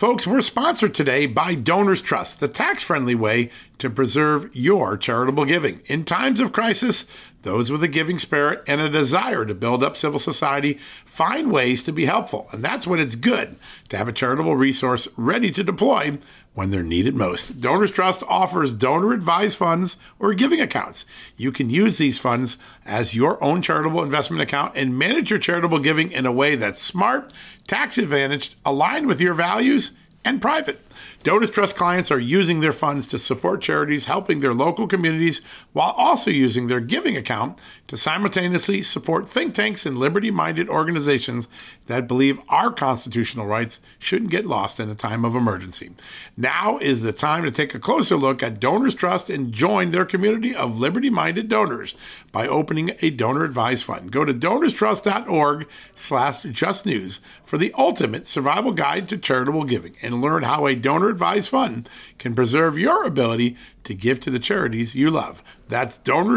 Folks, we're sponsored today by Donors Trust, the tax-friendly way to preserve your charitable giving. In times of crisis, those with a giving spirit and a desire to build up civil society find ways to be helpful. And that's when it's good to have a charitable resource ready to deploy when they're needed most. Donors Trust offers donor-advised funds or giving accounts. You can use these funds as your own charitable investment account and manage your charitable giving in a way that's smart, tax-advantaged, aligned with your values, and private. Donors Trust clients are using their funds to support charities helping their local communities while also using their giving account to simultaneously support think tanks and liberty-minded organizations that believe our constitutional rights shouldn't get lost in a time of emergency. Now is the time to take a closer look at Donors Trust and join their community of liberty-minded donors by opening a donor-advised fund. Go to donorstrust.org/justnews for the ultimate survival guide to charitable giving and learn how a donor-advised fund can preserve your ability to give to the charities you love. That's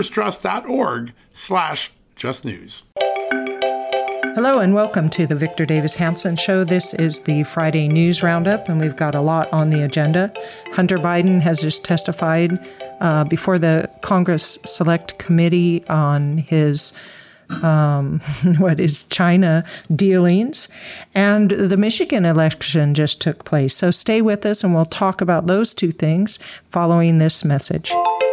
donorstrust.org/justnews. Hello and welcome to the Victor Davis Hanson Show. This is the Friday News Roundup, and we've got a lot on the agenda. Hunter Biden has just testified before the Congress Select Committee on his China dealings. And the Michigan election just took place. So stay with us and we'll talk about those two things following this message.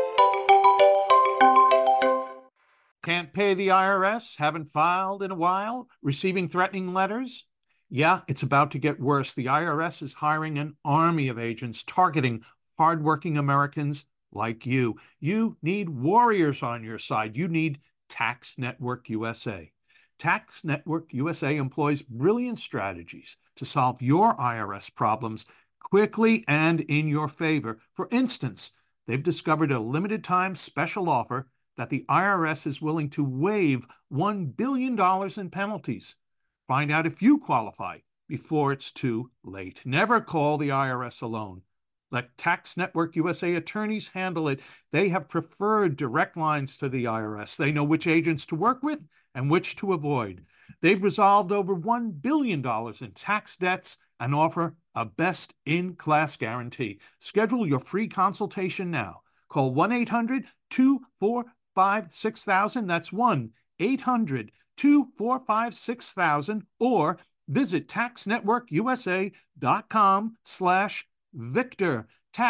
Can't pay the IRS, haven't filed in a while, receiving threatening letters? Yeah, it's about to get worse. The IRS is hiring an army of agents targeting hardworking Americans like you. You need warriors on your side. You need Tax Network USA. Tax Network USA employs brilliant strategies to solve your IRS problems quickly and in your favor. For instance, they've discovered a limited-time special offer that the IRS is willing to waive $1 billion in penalties. Find out if you qualify before it's too late. Never call the IRS alone. Let Tax Network USA attorneys handle it. They have preferred direct lines to the IRS. They know which agents to work with and which to avoid. They've resolved over $1 billion in tax debts and offer a best-in-class guarantee. Schedule your free consultation now. Call 1-800-245-6000. That's 1-800-245-6000 or visit taxnetworkusa.com/Victor.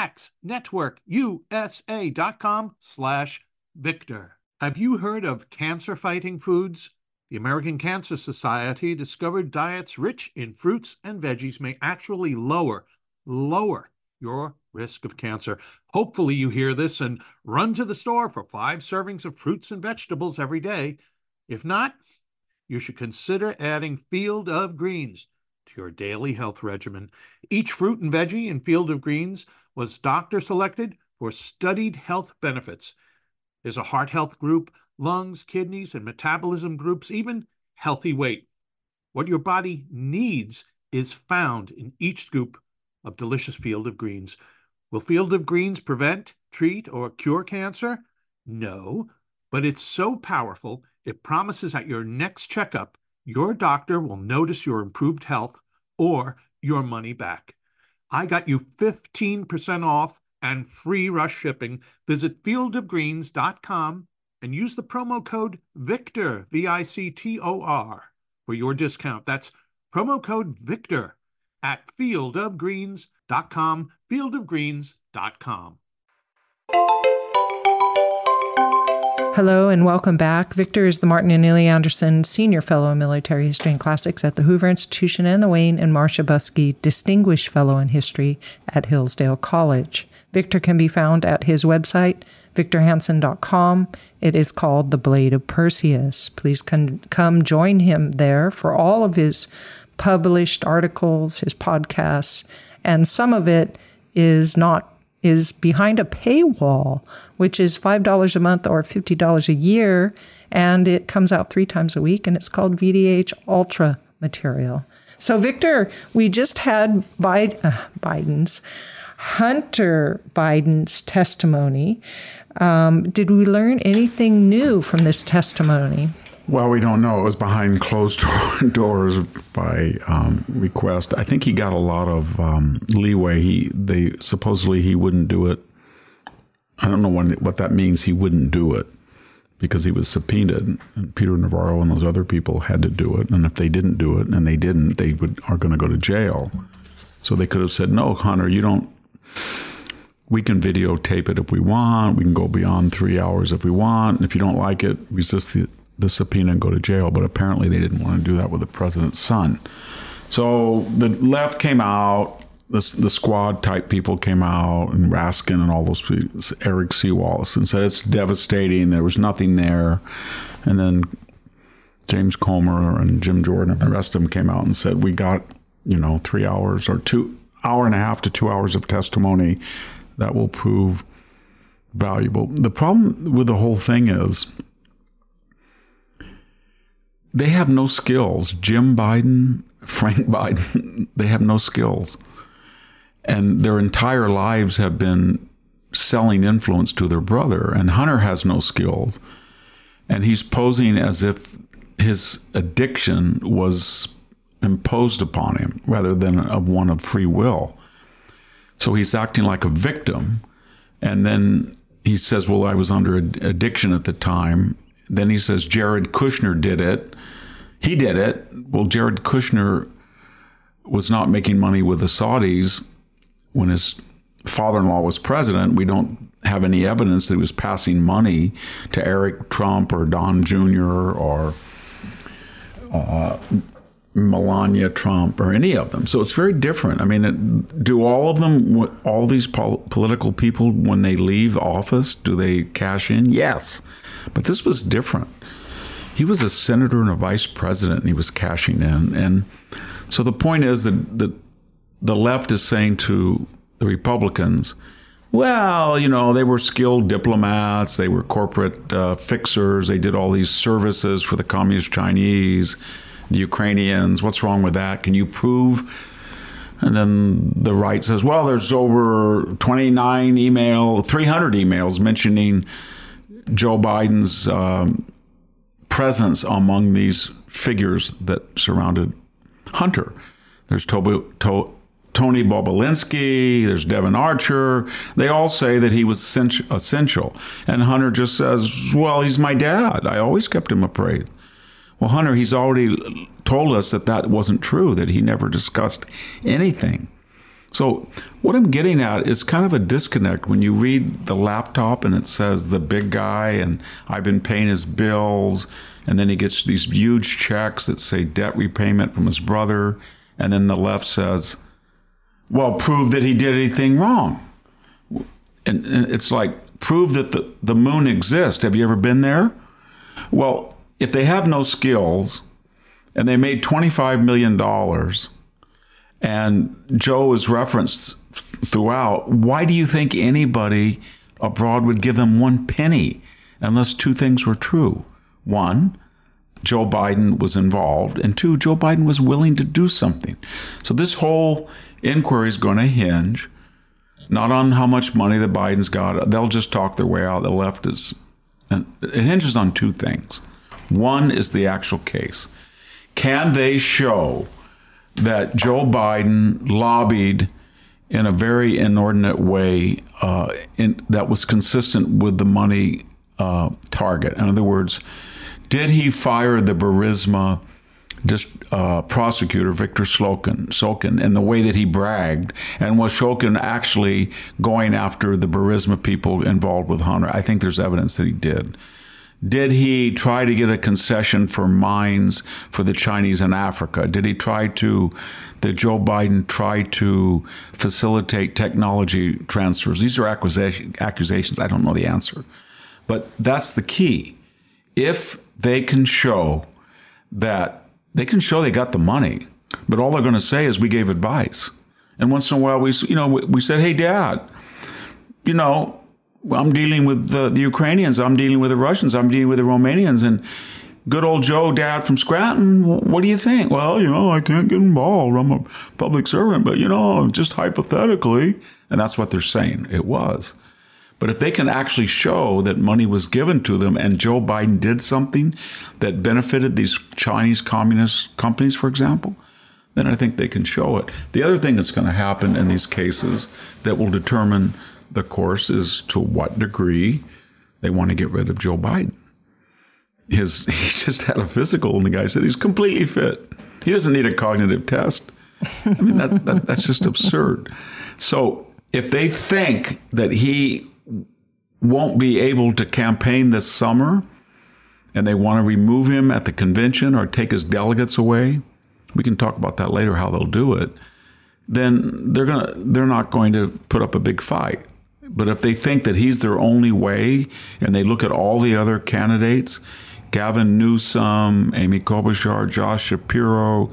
taxnetworkusa.com/Victor. Have you heard of cancer-fighting foods? The American Cancer Society discovered diets rich in fruits and veggies may actually lower your risk of cancer. Hopefully you hear this and run to the store for 5 servings of fruits and vegetables every day. If not, you should consider adding Field of Greens to your daily health regimen. Each fruit and veggie in Field of Greens was doctor selected for studied health benefits. There's a heart health group, lungs, kidneys, and metabolism groups, even healthy weight. What your body needs is found in each scoop of delicious Field of Greens. Will Field of Greens prevent, treat, or cure cancer? No, but it's so powerful, it promises at your next checkup, your doctor will notice your improved health or your money back. I got you 15% off and free rush shipping. Visit fieldofgreens.com and use the promo code VICTOR, VICTOR, for your discount. That's promo code VICTOR at fieldofgreens.com, fieldofgreens.com. Hello and welcome back. Victor is the Martin and Neely Anderson Senior Fellow in Military History and Classics at the Hoover Institution and the Wayne and Marcia Buskey Distinguished Fellow in History at Hillsdale College. Victor can be found at his website, victorhanson.com. It is called The Blade of Perseus. Please come join him there for all of his published articles, his podcasts, and some of it is behind a paywall, which is $5 a month or $50 a year, and it comes out 3 times a week, and it's called VDH Ultra Material. So, Victor, we just had Hunter Biden's testimony. Did we learn anything new from this testimony? Well, we don't know. It was behind closed doors by request. I think he got a lot of leeway. Supposedly he wouldn't do it. I don't know what that means. He wouldn't do it because he was subpoenaed, and Peter Navarro and those other people had to do it. And if they didn't do it, and they didn't, they are going to go to jail. So they could have said, "No, Hunter, you don't. We can videotape it if we want. We can go beyond 3 hours if we want. And if you don't like it, resist the subpoena and go to jail." But apparently they didn't want to do that with the president's son. So the left came out, the squad type people came out, and Raskin and all those people, Eric C. Wallace, and said it's devastating. There was nothing there. And then James Comer and Jim Jordan and the rest of them came out and said, we got, 3 hours or 2 hour and a half to 2 hours of testimony that will prove valuable. The problem with the whole thing is they have no skills. Jim Biden, Frank Biden, they have no skills. And their entire lives have been selling influence to their brother. And Hunter has no skills. And he's posing as if his addiction was imposed upon him rather than one of free will. So he's acting like a victim. And then he says, well, I was under addiction at the time. Then he says, Jared Kushner did it. He did it. Well, Jared Kushner was not making money with the Saudis when his father-in-law was president. We don't have any evidence that he was passing money to Eric Trump or Don Jr. or Melania Trump or any of them. So it's very different. I mean, do all of them, all these political people, when they leave office, do they cash in? Yes. But this was different. He was a senator and a vice president, and he was cashing in. And so the point is that the left is saying to the Republicans, well, they were skilled diplomats, they were corporate fixers, they did all these services for the communist Chinese, the Ukrainians. What's wrong with that? Can you prove? And then the right says, well, there's over 300 emails mentioning Joe Biden's presence among these figures that surrounded Hunter. There's Tony Bobulinski, there's Devin Archer. They all say that he was essential. And Hunter just says, well, he's my dad. I always kept him appraised. Well, Hunter, he's already told us that wasn't true, that he never discussed anything. So what I'm getting at is kind of a disconnect when you read the laptop and it says the big guy and I've been paying his bills, and then he gets these huge checks that say debt repayment from his brother, and then the left says, well, prove that he did anything wrong. And it's like, prove that the moon exists. Have you ever been there? Well, if they have no skills and they made $25 million and Joe is referenced throughout, why do you think anybody abroad would give them one penny unless two things were true? One, Joe Biden was involved, and two, Joe Biden was willing to do something. So this whole inquiry is going to hinge not on how much money the Bidens got. They'll just talk their way out. The left is, and it hinges on two things. One is the actual case. Can they show that Joe Biden lobbied in a very inordinate way that was consistent with the money target? In other words, did he fire the Burisma prosecutor, Victor Shokin, in the way that he bragged? And was Shokin actually going after the Burisma people involved with Hunter? I think there's evidence that he did. Did he try to get a concession for mines for the Chinese in Africa? Did Joe Biden try to facilitate technology transfers? These are accusations. I don't know the answer. But that's the key. If they can show they got the money, but all they're going to say is we gave advice. And once in a while we said, hey, Dad, I'm dealing with the Ukrainians, I'm dealing with the Russians, I'm dealing with the Romanians, and good old Joe, Dad from Scranton, what do you think? Well, I can't get involved. I'm a public servant, but, just hypothetically. And that's what they're saying. It was. But if they can actually show that money was given to them and Joe Biden did something that benefited these Chinese communist companies, for example, then I think they can show it. The other thing that's going to happen in these cases that will determine the course is to what degree they want to get rid of Joe Biden. He just had a physical, and the guy said he's completely fit. He doesn't need a cognitive test. I mean, that's just absurd. So if they think that he won't be able to campaign this summer and they want to remove him at the convention or take his delegates away, we can talk about that later, how they'll do it, then they're not going to put up a big fight. But if they think that he's their only way and they look at all the other candidates, Gavin Newsom, Amy Klobuchar, Josh Shapiro,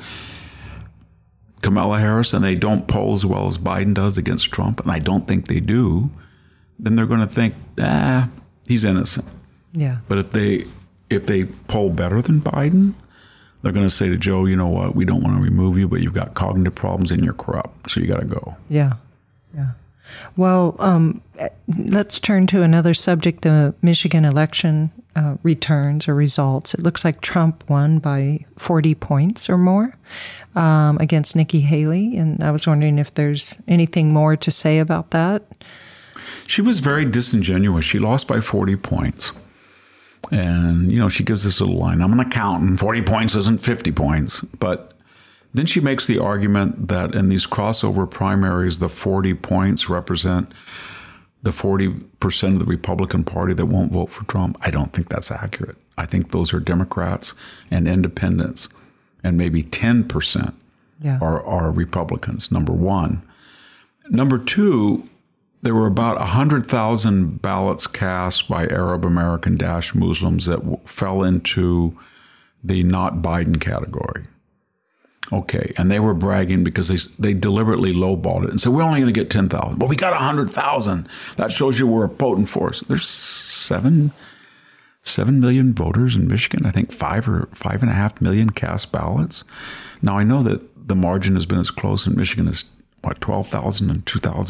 Kamala Harris, and they don't poll as well as Biden does against Trump, and I don't think they do, then they're going to think, he's innocent. Yeah. But if they poll better than Biden, they're going to say to Joe, you know what, we don't want to remove you, but you've got cognitive problems and you're corrupt, so you got to go. Yeah. Yeah. Well, let's turn to another subject, the Michigan election returns or results. It looks like Trump won by 40 points or more against Nikki Haley. And I was wondering if there's anything more to say about that. She was very disingenuous. She lost by 40 points. And, she gives this little line, I'm an accountant, 40 points isn't 50 points. But then she makes the argument that in these crossover primaries, the 40 points represent the 40% of the Republican Party that won't vote for Trump. I don't think that's accurate. I think those are Democrats and independents, and maybe 10% are Republicans, number one. Number two, there were about 100,000 ballots cast by Arab American Muslims that fell into the not Biden category. Okay, and they were bragging because they deliberately lowballed it and said, we're only going to get 10,000. But we got 100,000. That shows you we're a potent force. There's 7 million voters in Michigan. I think 5.5 million cast ballots. Now, I know that the margin has been as close in Michigan as, 12,000 in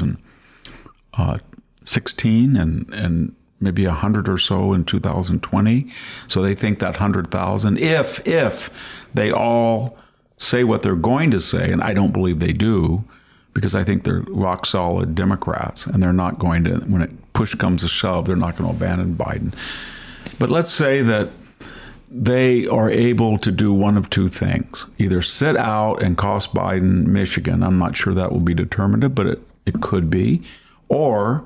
2016 and maybe 100 or so in 2020. So they think that 100,000, if they all say what they're going to say, and I don't believe they do, because I think they're rock solid Democrats, and they're not going to, when it push comes to shove, they're not going to abandon Biden. But let's say that they are able to do one of two things, either sit out and cost Biden Michigan. I'm not sure that will be determinative, but it could be, or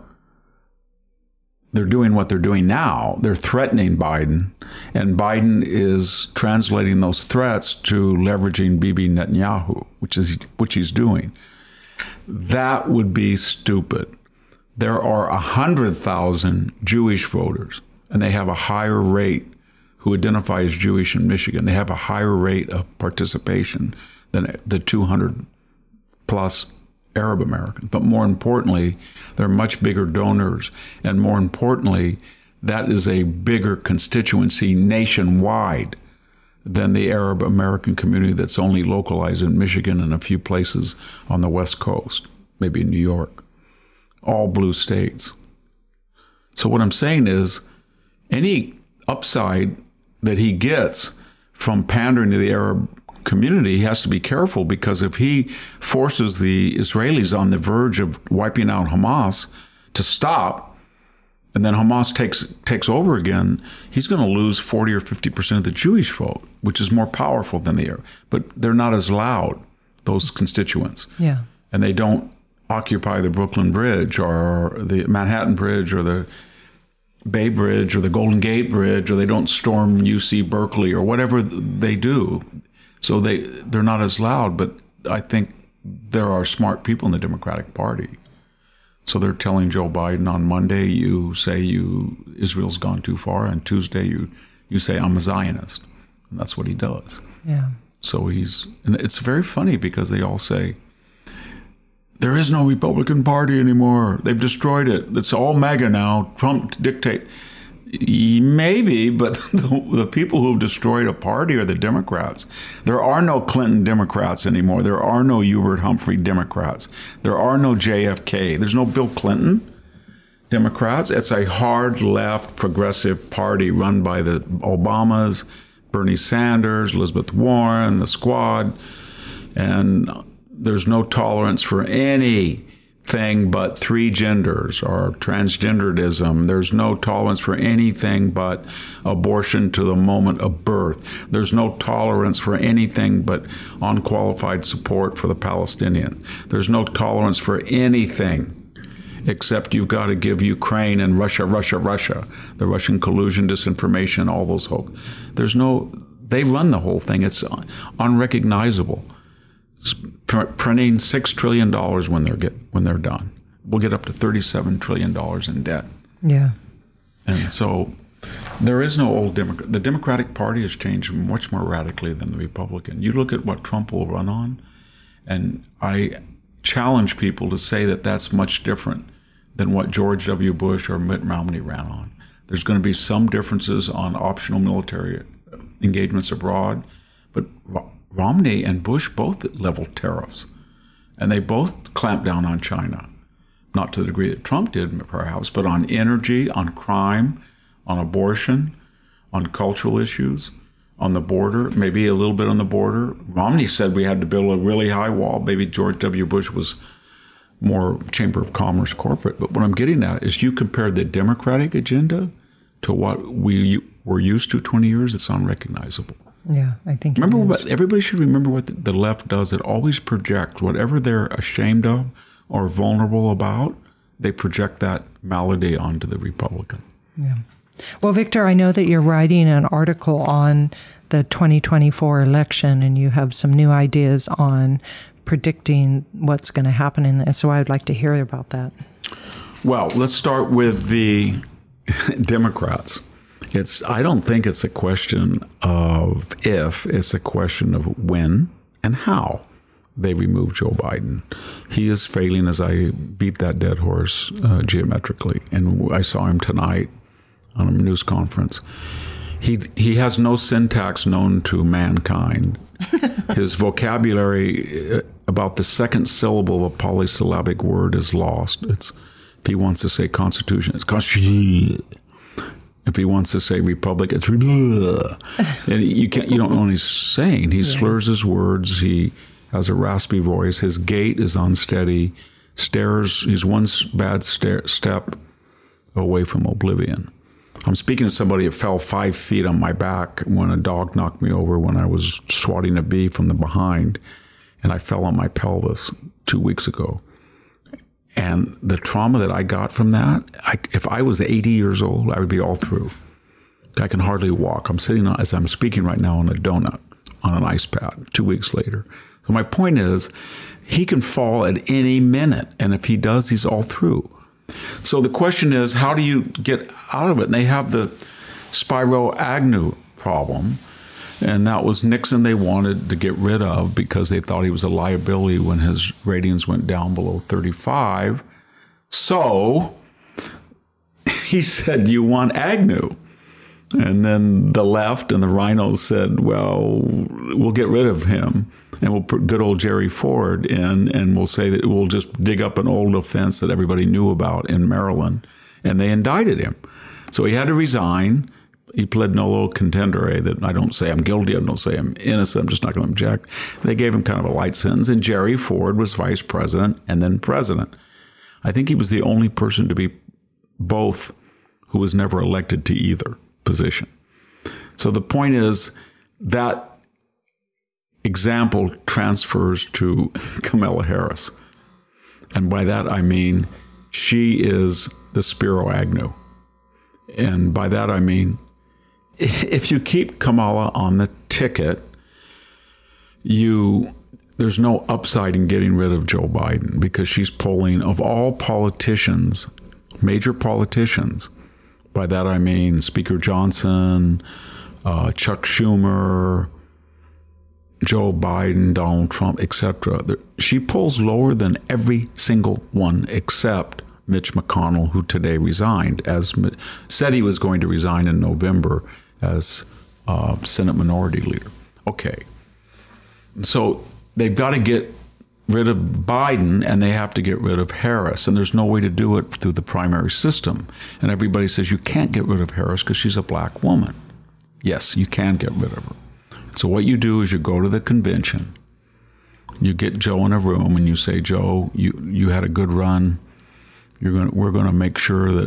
they're doing what they're doing now. They're threatening Biden, and Biden is translating those threats to leveraging Bibi Netanyahu, which he's doing. That would be stupid. There are 100,000 Jewish voters, and they have a higher rate who identify as Jewish in Michigan. They have a higher rate of participation than the 200 plus Arab Americans. But more importantly, they're much bigger donors. And more importantly, that is a bigger constituency nationwide than the Arab American community that's only localized in Michigan and a few places on the West Coast, maybe in New York, all blue states. So what I'm saying is any upside that he gets from pandering to the Arab community, he has to be careful, because if he forces the Israelis on the verge of wiping out Hamas to stop, and then Hamas takes over again, he's going to lose 40 or 50% of the Jewish vote, which is more powerful than the Arab. But they're not as loud, those constituents. Yeah. And they don't occupy the Brooklyn Bridge or the Manhattan Bridge or the Bay Bridge or the Golden Gate Bridge, or they don't storm UC Berkeley or whatever they do. So they're not as loud, but I think there are smart people in the Democratic Party. So they're telling Joe Biden on Monday, you say Israel's gone too far, and Tuesday you say I'm a Zionist. And that's what he does. Yeah. So and it's very funny because they all say, there is no Republican Party anymore. They've destroyed it. It's all MAGA now. Trump dictate. Maybe, but the people who have destroyed a party are the Democrats. There are no Clinton Democrats anymore. There are no Hubert Humphrey Democrats. There are no JFK. There's no Bill Clinton. Democrats. It's a hard left progressive party run by the Obamas, Bernie Sanders, Elizabeth Warren, the Squad, and there's no tolerance for anything but three genders or transgenderism. There's no tolerance for anything but abortion to the moment of birth. There's no tolerance for anything but unqualified support for the Palestinians. There's no tolerance for anything except you've got to give Ukraine and Russia, the Russian collusion, disinformation, all those hoax. They run the whole thing. It's unrecognizable. Printing $6 trillion when they're done. We'll get up to $37 trillion in debt. Yeah. And so there is no old Democrat. The Democratic Party has changed much more radically than the Republican. You look at what Trump will run on, and I challenge people to say that that's much different than what George W. Bush or Mitt Romney ran on. There's going to be some differences on optional military engagements abroad, but Romney and Bush both leveled tariffs, and they both clamped down on China. Not to the degree that Trump did, perhaps, but on energy, on crime, on abortion, on cultural issues, on the border, maybe a little bit on the border. Romney said we had to build a really high wall. Maybe George W. Bush was more Chamber of Commerce corporate. But what I'm getting at is you compare the Democratic agenda to what we were used to 20 years, it's unrecognizable. Yeah, I think everybody should remember what the left does. It always projects whatever they're ashamed of or vulnerable about, they project that malady onto the Republican. Yeah. Well, Victor, I know that you're writing an article on the 2024 election, and you have some new ideas on predicting what's going to happen in it. So I'd like to hear about that. Well, let's start with the Democrats. I don't think it's a question of if, it's a question of when and how they remove Joe Biden. He is failing, as I beat that dead horse geometrically. And I saw him tonight on a news conference. He has no syntax known to mankind. His vocabulary about the second syllable of a polysyllabic word is lost. If he wants to say Constitution, it's Constitution. If he wants to say Republic, it's and you don't know what he's saying. He slurs his words. He has a raspy voice. His gait is unsteady. He's one bad step away from oblivion. I'm speaking to somebody that fell 5 feet on my back when a dog knocked me over when I was swatting a bee from the behind, and I fell on my pelvis 2 weeks ago. And the trauma that I got from that, if I was 80 years old, I would be all through. I can hardly walk. I'm sitting, as I'm speaking right now, on a donut on an ice pad 2 weeks later. So my point is, he can fall at any minute. And if he does, he's all through. So the question is, how do you get out of it? And they have the Spiro Agnew problem. And that was Nixon they wanted to get rid of because they thought he was a liability when his ratings went down below 35. So he said, you want Agnew? And then the left and the rhinos said, well, we'll get rid of him and we'll put good old Jerry Ford in, and we'll say that we'll just dig up an old offense that everybody knew about in Maryland. And they indicted him. So he had to resign. He pled nolo contendere, that I don't say I'm guilty, I don't say I'm innocent, I'm just not going to object. They gave him kind of a light sentence, and Jerry Ford was vice president and then president. I think he was the only person to be both who was never elected to either position. So the point is that example transfers to Kamala Harris. And by that I mean she is the Spiro Agnew. And by that I mean, if you keep Kamala on the ticket, there's no upside in getting rid of Joe Biden, because she's polling, of all politicians, major politicians, by that I mean Speaker Johnson, Chuck Schumer, Joe Biden, Donald Trump, etc. She polls lower than every single one except Mitch McConnell, who today resigned, said he was going to resign in November as Senate Minority Leader. Okay. So they've got to get rid of Biden and they have to get rid of Harris. And there's no way to do it through the primary system. And everybody says you can't get rid of Harris because she's a black woman. Yes, you can get rid of her. So what you do is you go to the convention, you get Joe in a room and you say, Joe, you had a good run. We're going to make sure that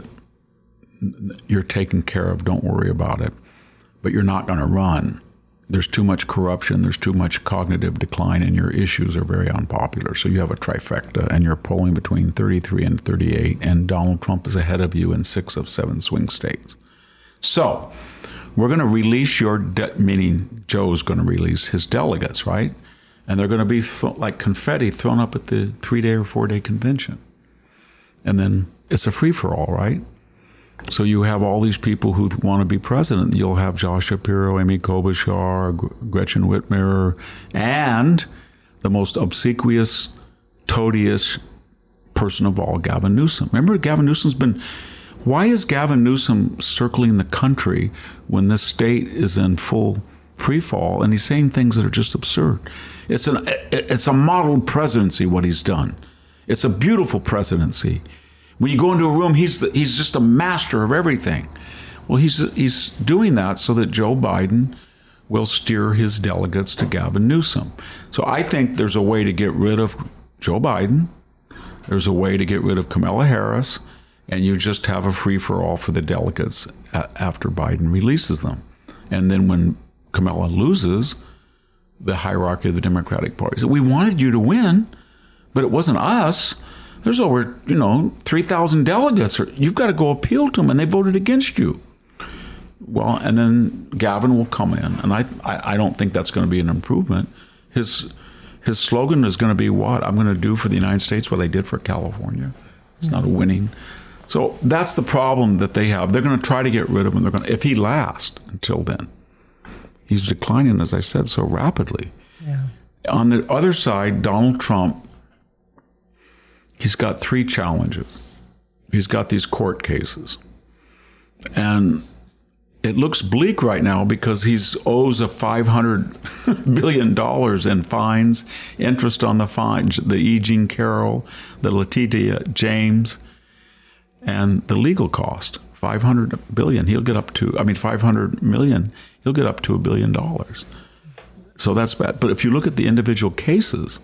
you're taken care of. Don't worry about it. But you're not going to run. There's too much corruption. There's too much cognitive decline, and your issues are very unpopular. So you have a trifecta, and you're polling between 33 and 38, and Donald Trump is ahead of you in 6 of 7 swing states. So we're going to release meaning Joe's going to release his delegates, right? And they're going to be like confetti thrown up at the 3-day or 4-day convention. And then it's a free-for-all, right? So you have all these people who want to be president. You'll have Josh Shapiro, Amy Klobuchar, Gretchen Whitmer, and the most obsequious, toadiest person of all, Gavin Newsom. Remember, Gavin Newsom's been... Why is Gavin Newsom circling the country when this state is in full free fall and he's saying things that are just absurd? It's a modeled presidency, what he's done. It's a beautiful presidency. When you go into a room, he's just a master of everything. Well, he's doing that so that Joe Biden will steer his delegates to Gavin Newsom. So I think there's a way to get rid of Joe Biden. There's a way to get rid of Kamala Harris, and you just have a free-for-all for the delegates after Biden releases them. And then when Kamala loses, the hierarchy of the Democratic Party. So we wanted you to win, but it wasn't us. There's over, 3,000 delegates. You've got to go appeal to them, and they voted against you. Well, and then Gavin will come in, and I don't think that's going to be an improvement. His slogan is going to be what? I'm going to do for the United States what I did for California. It's not a winning. So that's the problem that they have. They're going to try to get rid of him. If he lasts until then. He's declining, as I said, so rapidly. Yeah. On the other side, Donald Trump, he's got 3 challenges. He's got these court cases. And it looks bleak right now because he owes a $500 billion in fines, interest on the fines, the E. Jean Carroll, the Letitia James, and the legal cost, $500 billion. He'll get up to, $500 million. He'll get up to $1 billion. So that's bad. But if you look at the individual cases,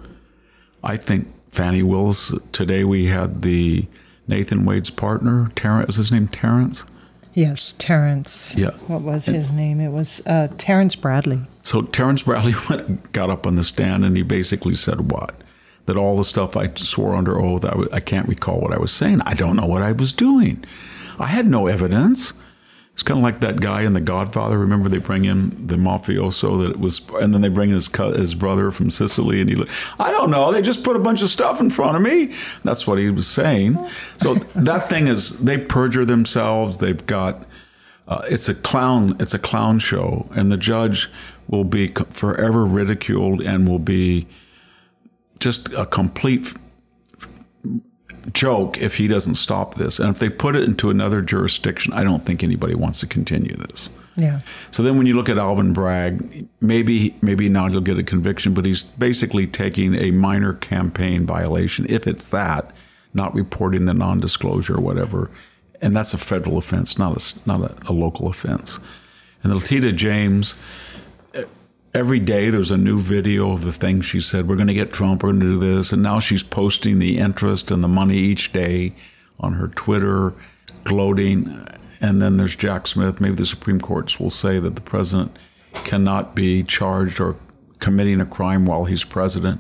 I think Fani Willis, today we had the Nathan Wade's partner, Terrence, was his name Terrence? Yes, Terrence. Yeah. What was his name? It was Terrence Bradley. So Terrence Bradley got up on the stand and he basically said what? That all the stuff I swore under oath, I can't recall what I was saying. I don't know what I was doing. I had no evidence. It's kind of like that guy in The Godfather. Remember, they bring in the mafioso that it was, and then they bring in his brother from Sicily, and I don't know. They just put a bunch of stuff in front of me. That's what he was saying. So that thing is, they perjure themselves. They've got, it's a clown show, and the judge will be forever ridiculed and will be just a complete joke if he doesn't stop this. And if they put it into another jurisdiction, I don't think anybody wants to continue this. Yeah. So then when you look at Alvin Bragg, maybe not he'll get a conviction, but he's basically taking a minor campaign violation, if it's that, not reporting the non-disclosure or whatever. And that's a federal offense, not a local offense. And Letitia James, every day there's a new video of the thing she said, we're going to get Trump, we're going to do this. And now she's posting the interest and the money each day on her Twitter, gloating. And then there's Jack Smith. Maybe the Supreme Court will say that the president cannot be charged or committing a crime while he's president.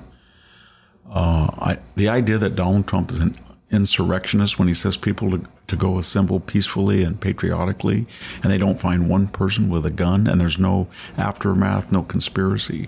The idea that Donald Trump is an insurrectionist when he says people to go assemble peacefully and patriotically, and they don't find one person with a gun, and there's no aftermath, no conspiracy.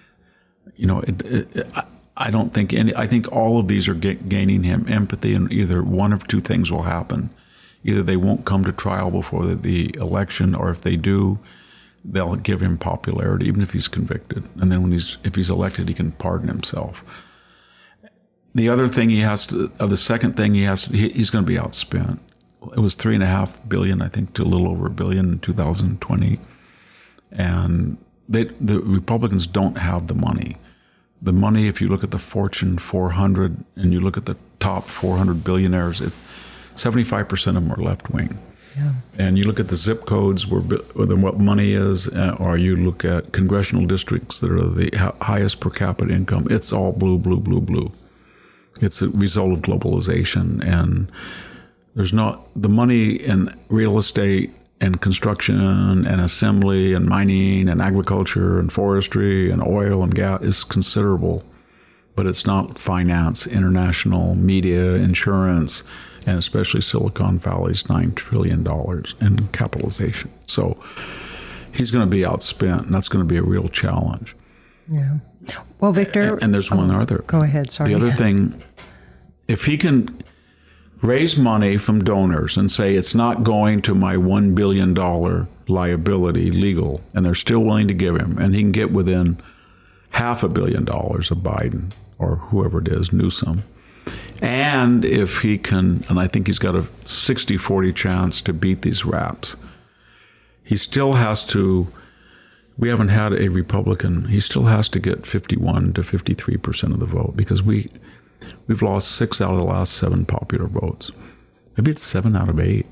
I don't think I think all of these are gaining him empathy, and either one of 2 things will happen. Either they won't come to trial before the election, or if they do, they'll give him popularity, even if he's convicted. And then if he's elected, he can pardon himself. The other thing he's going to be outspent. It was $3.5 billion, I think, to a little over $1 billion in 2020. And the Republicans don't have the money. the money, if you look at the Fortune 400 and you look at the top 400 billionaires, 75% of them are left-wing. Yeah. And you look at the zip codes where what money is, or you look at congressional districts that are the highest per capita income, it's all blue, blue, blue, blue. It's a result of globalization. And there's not the money in real estate and construction and assembly and mining and agriculture and forestry and oil and gas is considerable, but it's not finance, international, media, insurance, and especially Silicon Valley's $9 trillion in capitalization. So he's going to be outspent, and that's going to be a real challenge. Yeah. Well, Victor... And there's one other. Go ahead, sorry. The other thing, if he can raise money from donors and say it's not going to my $1 billion liability legal, and they're still willing to give him, and he can get within $500 million of Biden or whoever it is, Newsom. And if he can, and I think he's got a 60-40 chance to beat these raps, he still has to, we haven't had a Republican, he still has to get 51 to 53% of the vote, because we've lost 6 out of the last 7 popular votes. Maybe it's 7 out of 8.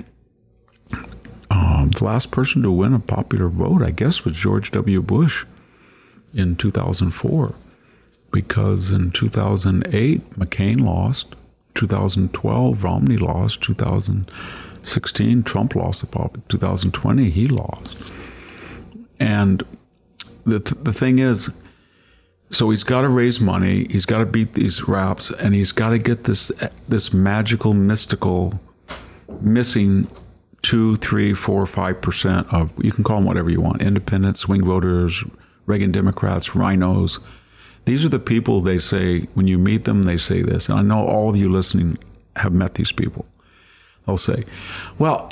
The last person to win a popular vote, I guess, was George W. Bush in 2004. Because in 2008, McCain lost. 2012, Romney lost. 2016, Trump lost the popular. 2020, he lost. And the thing is, so he's got to raise money, he's got to beat these raps, and he's got to get this magical, mystical, missing 2, 3, 4, 5% of, you can call them whatever you want, independents, swing voters, Reagan Democrats, rhinos. These are the people they say, when you meet them, they say this. And I know all of you listening have met these people. They'll say, well,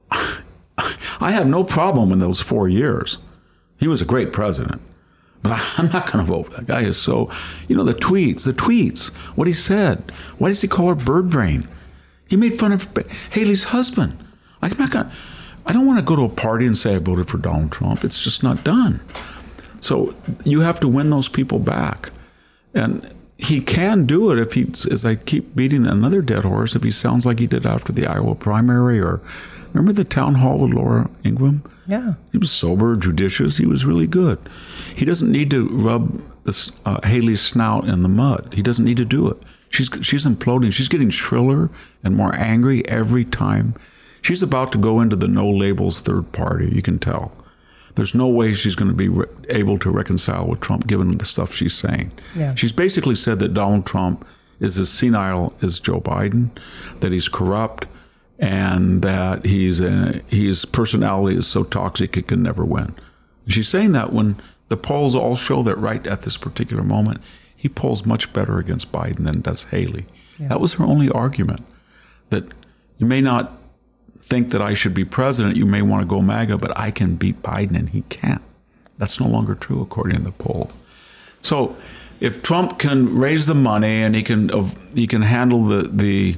I have no problem in those 4 years. He was a great president. But I'm not going to vote. That guy is so, the tweets, what he said. Why does he call her bird brain? He made fun of Haley's husband. I don't want to go to a party and say I voted for Donald Trump. It's just not done. So you have to win those people back. And he can do it if he, as I keep beating another dead horse, if he sounds like he did after the Iowa primary, or remember the town hall with Laura Ingraham? Yeah. He was sober, judicious. He was really good. He doesn't need to rub Haley's snout in the mud. He doesn't need to do it. She's imploding. She's getting shriller and more angry every time. She's about to go into the no labels third party. You can tell. There's no way she's going to be able to reconcile with Trump, given the stuff she's saying. Yeah. She's basically said that Donald Trump is as senile as Joe Biden, that he's corrupt, and that his personality is so toxic it can never win. She's saying that when the polls all show that right at this particular moment, he polls much better against Biden than does Haley. Yeah. That was her only argument, that you may not think that I should be president, you may want to go MAGA, but I can beat Biden, and he can't. That's no longer true, according to the poll. So if Trump can raise the money and he can handle the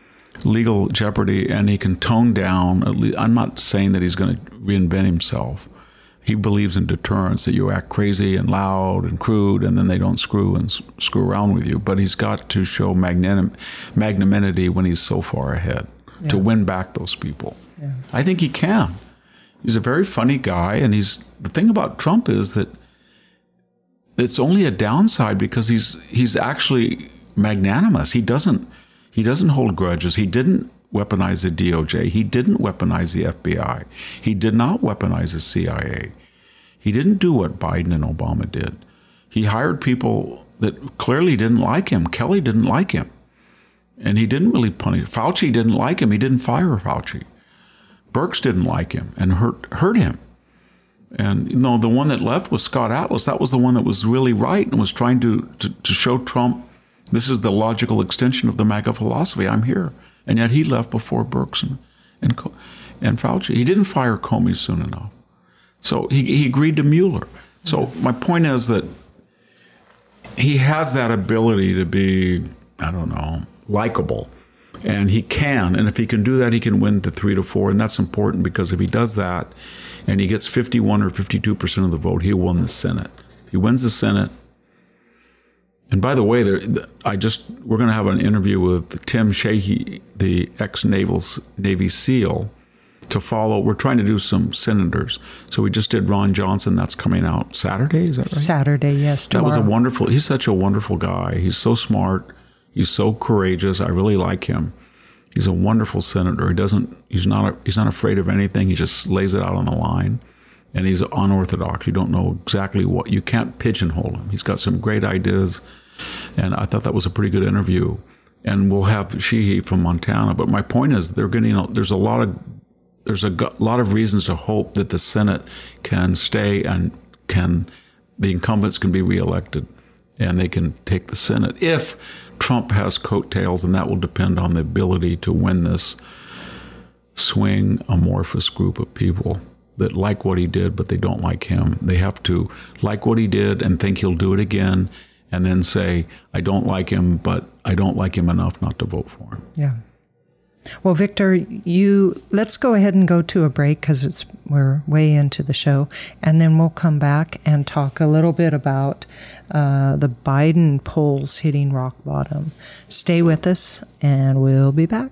legal jeopardy, and he can tone down, at least, I'm not saying that he's going to reinvent himself. He believes in deterrence, that you act crazy and loud and crude, and then they don't screw around with you. But he's got to show magnanimity when he's so far ahead. Yeah. To win back those people. Yeah. I think he can. He's a very funny guy, and the thing about Trump is that it's only a downside because he's actually magnanimous. He doesn't hold grudges. He didn't weaponize the DOJ. He didn't weaponize the FBI. He did not weaponize the CIA. He didn't do what Biden and Obama did. He hired people that clearly didn't like him. Kelly didn't like him. And he didn't really punish. Fauci didn't like him. He didn't fire Fauci. Birx didn't like him and hurt him. And the one that left was Scott Atlas. That was the one that was really right and was trying to show Trump, this is the logical extension of the MAGA philosophy. I'm here. And yet he left before Birx and Fauci. He didn't fire Comey soon enough. So he agreed to Mueller. So my point is that he has that ability to be, likable. And he can. And if he can do that, he can win the 3 to 4. And that's important, because if he does that and he gets 51 or 52% of the vote, he'll win the Senate. If he wins the Senate, And by the way, we're going to have an interview with Tim Sheehy, the ex-Navy SEAL, to follow. We're trying to do some senators. So we just did Ron Johnson. That's coming out Saturday. Is that right? Saturday, yes. Tomorrow. That was he's such a wonderful guy. He's so smart. He's so courageous. I really like him. He's a wonderful senator. He's not afraid of anything. He just lays it out on the line. And he's unorthodox. You don't know exactly what, you can't pigeonhole him. He's got some great ideas. And I thought that was a pretty good interview. And we'll have Sheehy from Montana. But my point is, there's a lot of reasons to hope that the Senate can stay and the incumbents can be reelected and they can take the Senate. If Trump has coattails, and that will depend on the ability to win this swing amorphous group of people that like what he did, but they don't like him. They have to like what he did and think he'll do it again, and then say, I don't like him, but I don't like him enough not to vote for him. Yeah. Well, Victor, let's go ahead and go to a break because we're way into the show, and then we'll come back and talk a little bit about the Biden polls hitting rock bottom. Stay with us, and we'll be back.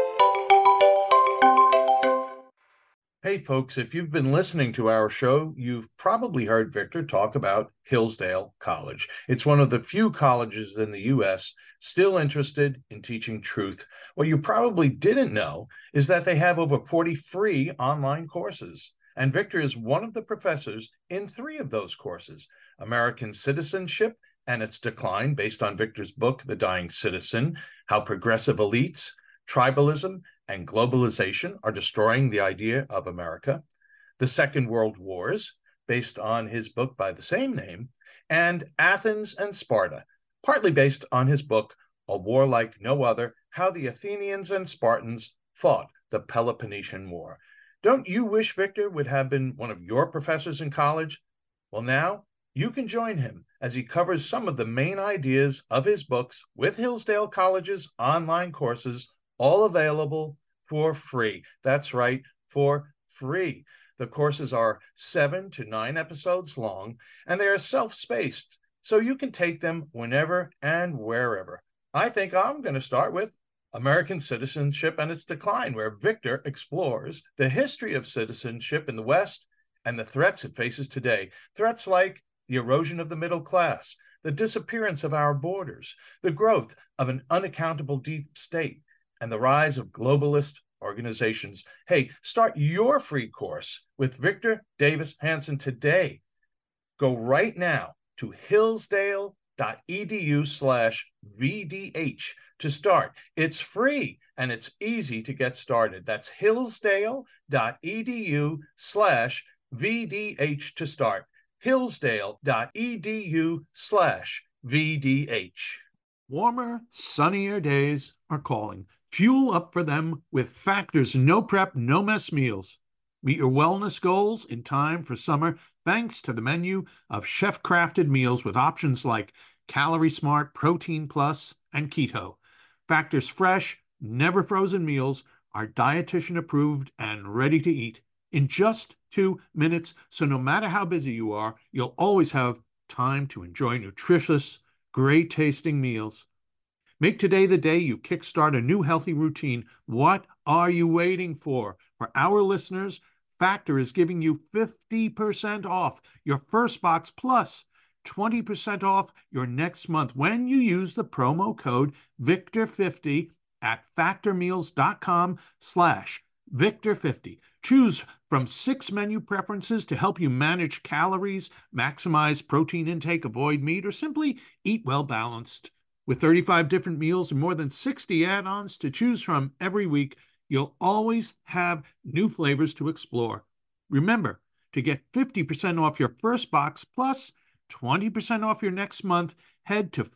Hey, folks, if you've been listening to our show, you've probably heard Victor talk about Hillsdale College. It's one of the few colleges in the U.S. still interested in teaching truth. What you probably didn't know is that they have over 40 free online courses. And Victor is one of the professors in 3 of those courses: American Citizenship and Its Decline, based on Victor's book, The Dying Citizen, How Progressive Elites, Tribalism, and Globalization Are Destroying the Idea of America, The Second World Wars, based on his book by the same name, and Athens and Sparta, partly based on his book, A War Like No Other, How the Athenians and Spartans Fought the Peloponnesian War. Don't you wish Victor would have been one of your professors in college? Well, now you can join him as he covers some of the main ideas of his books with Hillsdale College's online courses, all available for free. That's right, for free. The courses are 7 to 9 episodes long, and they are self-spaced, so you can take them whenever and wherever. I think I'm going to start with American Citizenship and Its Decline, where Victor explores the history of citizenship in the West and the threats it faces today. Threats like the erosion of the middle class, the disappearance of our borders, the growth of an unaccountable deep state, and the rise of globalist organizations. Hey, start your free course with Victor Davis Hanson today. Go right now to hillsdale.edu/VDH to start. It's free and it's easy to get started. That's hillsdale.edu/VDH to start. hillsdale.edu/VDH. Warmer, sunnier days are calling. Fuel up for them with Factor's no prep, no mess meals. Meet your wellness goals in time for summer thanks to the menu of chef-crafted meals with options like Calorie Smart, Protein Plus, and Keto. Factor's fresh, never frozen meals are dietitian approved and ready to eat in just 2 minutes. So no matter how busy you are, you'll always have time to enjoy nutritious, great tasting meals. Make today the day you kickstart a new healthy routine. What are you waiting for? For our listeners, Factor is giving you 50% off your first box plus 20% off your next month when you use the promo code VICTOR50 at factormeals.com/Victor50. Choose from 6 menu preferences to help you manage calories, maximize protein intake, avoid meat, or simply eat well balanced. With 35 different meals and more than 60 add-ons to choose from every week, you'll always have new flavors to explore. Remember, to get 50% off your first box plus 20% off your next month, head to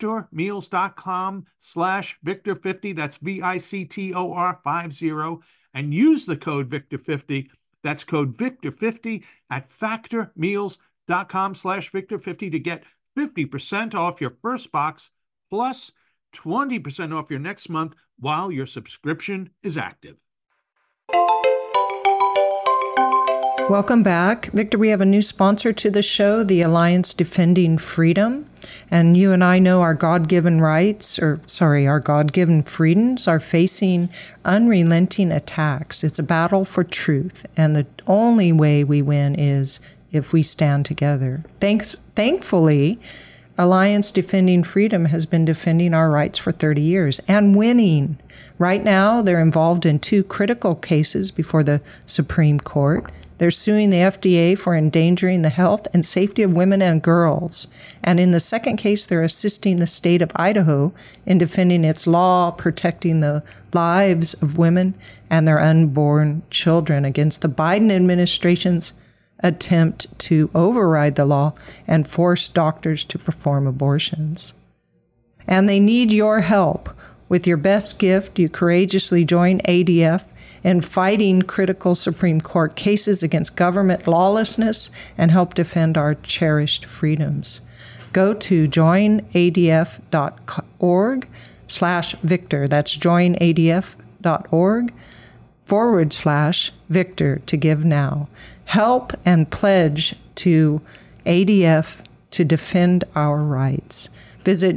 factormeals.com/Victor50, that's VICTOR50, and use the code Victor50. That's code Victor50 at factormeals.com/Victor50 to get 50% off your first box plus 20% off your next month while your subscription is active. Welcome back. Victor, we have a new sponsor to the show, the Alliance Defending Freedom. And you and I know our God-given rights, our God-given freedoms are facing unrelenting attacks. It's a battle for truth. And the only way we win is if we stand together. Thankfully, Alliance Defending Freedom has been defending our rights for 30 years and winning. Right now, they're involved in 2 critical cases before the Supreme Court. They're suing the FDA for endangering the health and safety of women and girls. And in the second case, they're assisting the state of Idaho in defending its law protecting the lives of women and their unborn children against the Biden administration's attempt to override the law and force doctors to perform abortions. And they need your help. With your best gift, you courageously join ADF in fighting critical Supreme Court cases against government lawlessness and help defend our cherished freedoms. Go to joinadf.org/Victor. That's joinadf.org/Victor to give now. Help and pledge to ADF to defend our rights. Visit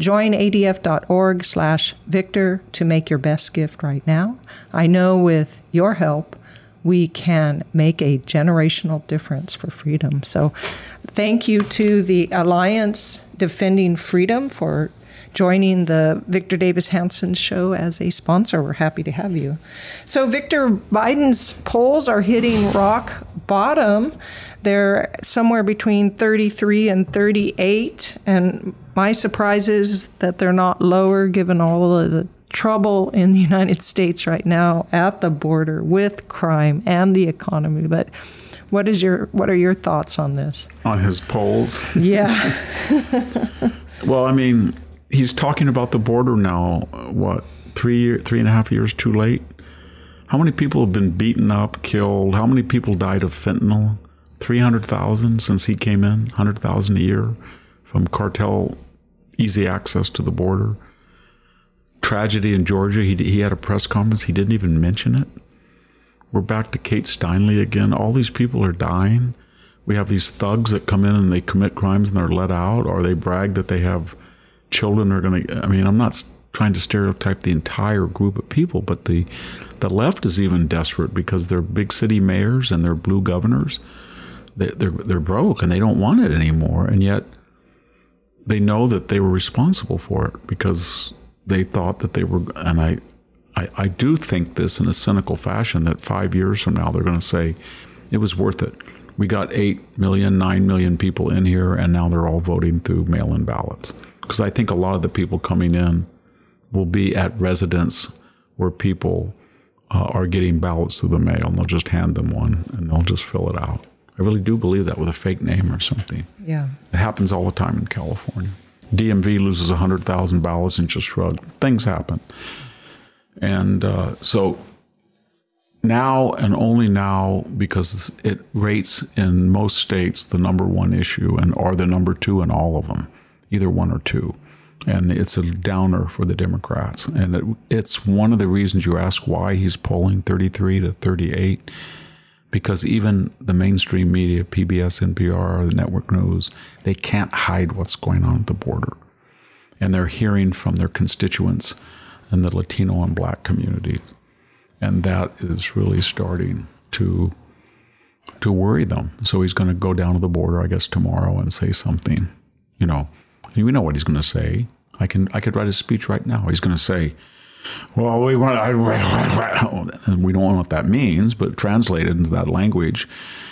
joinadf.org/Victor to make your best gift right now. I know with your help, we can make a generational difference for freedom. So thank you to the Alliance Defending Freedom for joining the Victor Davis Hanson Show as a sponsor. We're happy to have you. So Victor, Biden's polls are hitting rock bottom. They're somewhere between 33 and 38. And my surprise is that they're not lower given all of the trouble in the United States right now at the border with crime and the economy. But what are your thoughts on this? On his polls? Yeah. Well, I mean, he's talking about the border now, what, 3.5 years too late? How many people have been beaten up, killed? How many people died of fentanyl? 300,000 since he came in, 100,000 a year from cartel easy access to the border. Tragedy in Georgia, he had a press conference, he didn't even mention it. We're back to Kate Steinle again. All these people are dying. We have these thugs that come in and they commit crimes and they're let out, or they brag that they have children are going to, I mean, I'm not trying to stereotype the entire group of people, but the left is even desperate because they're big city mayors and they're blue governors. They're broke and they don't want it anymore. And yet they know that they were responsible for it because they thought that they were, and I do think this in a cynical fashion, that 5 years from now, they're going to say it was worth it. We got 8 million, 9 million people in here, and now they're all voting through mail-in ballots. Because I think a lot of the people coming in will be at residents where people are getting ballots through the mail, and they'll just hand them one, and they'll just fill it out. I really do believe that, with a fake name or something. Yeah. It happens all the time in California. DMV loses 100,000 ballots and just shrug. Things happen. And so now and only now, because it rates in most states the number one issue and are the number two in all of them, either one or two. And it's a downer for the Democrats. And it's one of the reasons you ask why he's polling 33 to 38, because even the mainstream media, PBS, NPR, the network news, they can't hide what's going on at the border. And they're hearing from their constituents in the Latino and Black communities. And that is really starting to worry them. So he's going to go down to the border, I guess, tomorrow and say something, you know. And we know what he's going to say. I could write a speech right now. He's going to say, well, we want, and we don't know what that means, but translated into that language,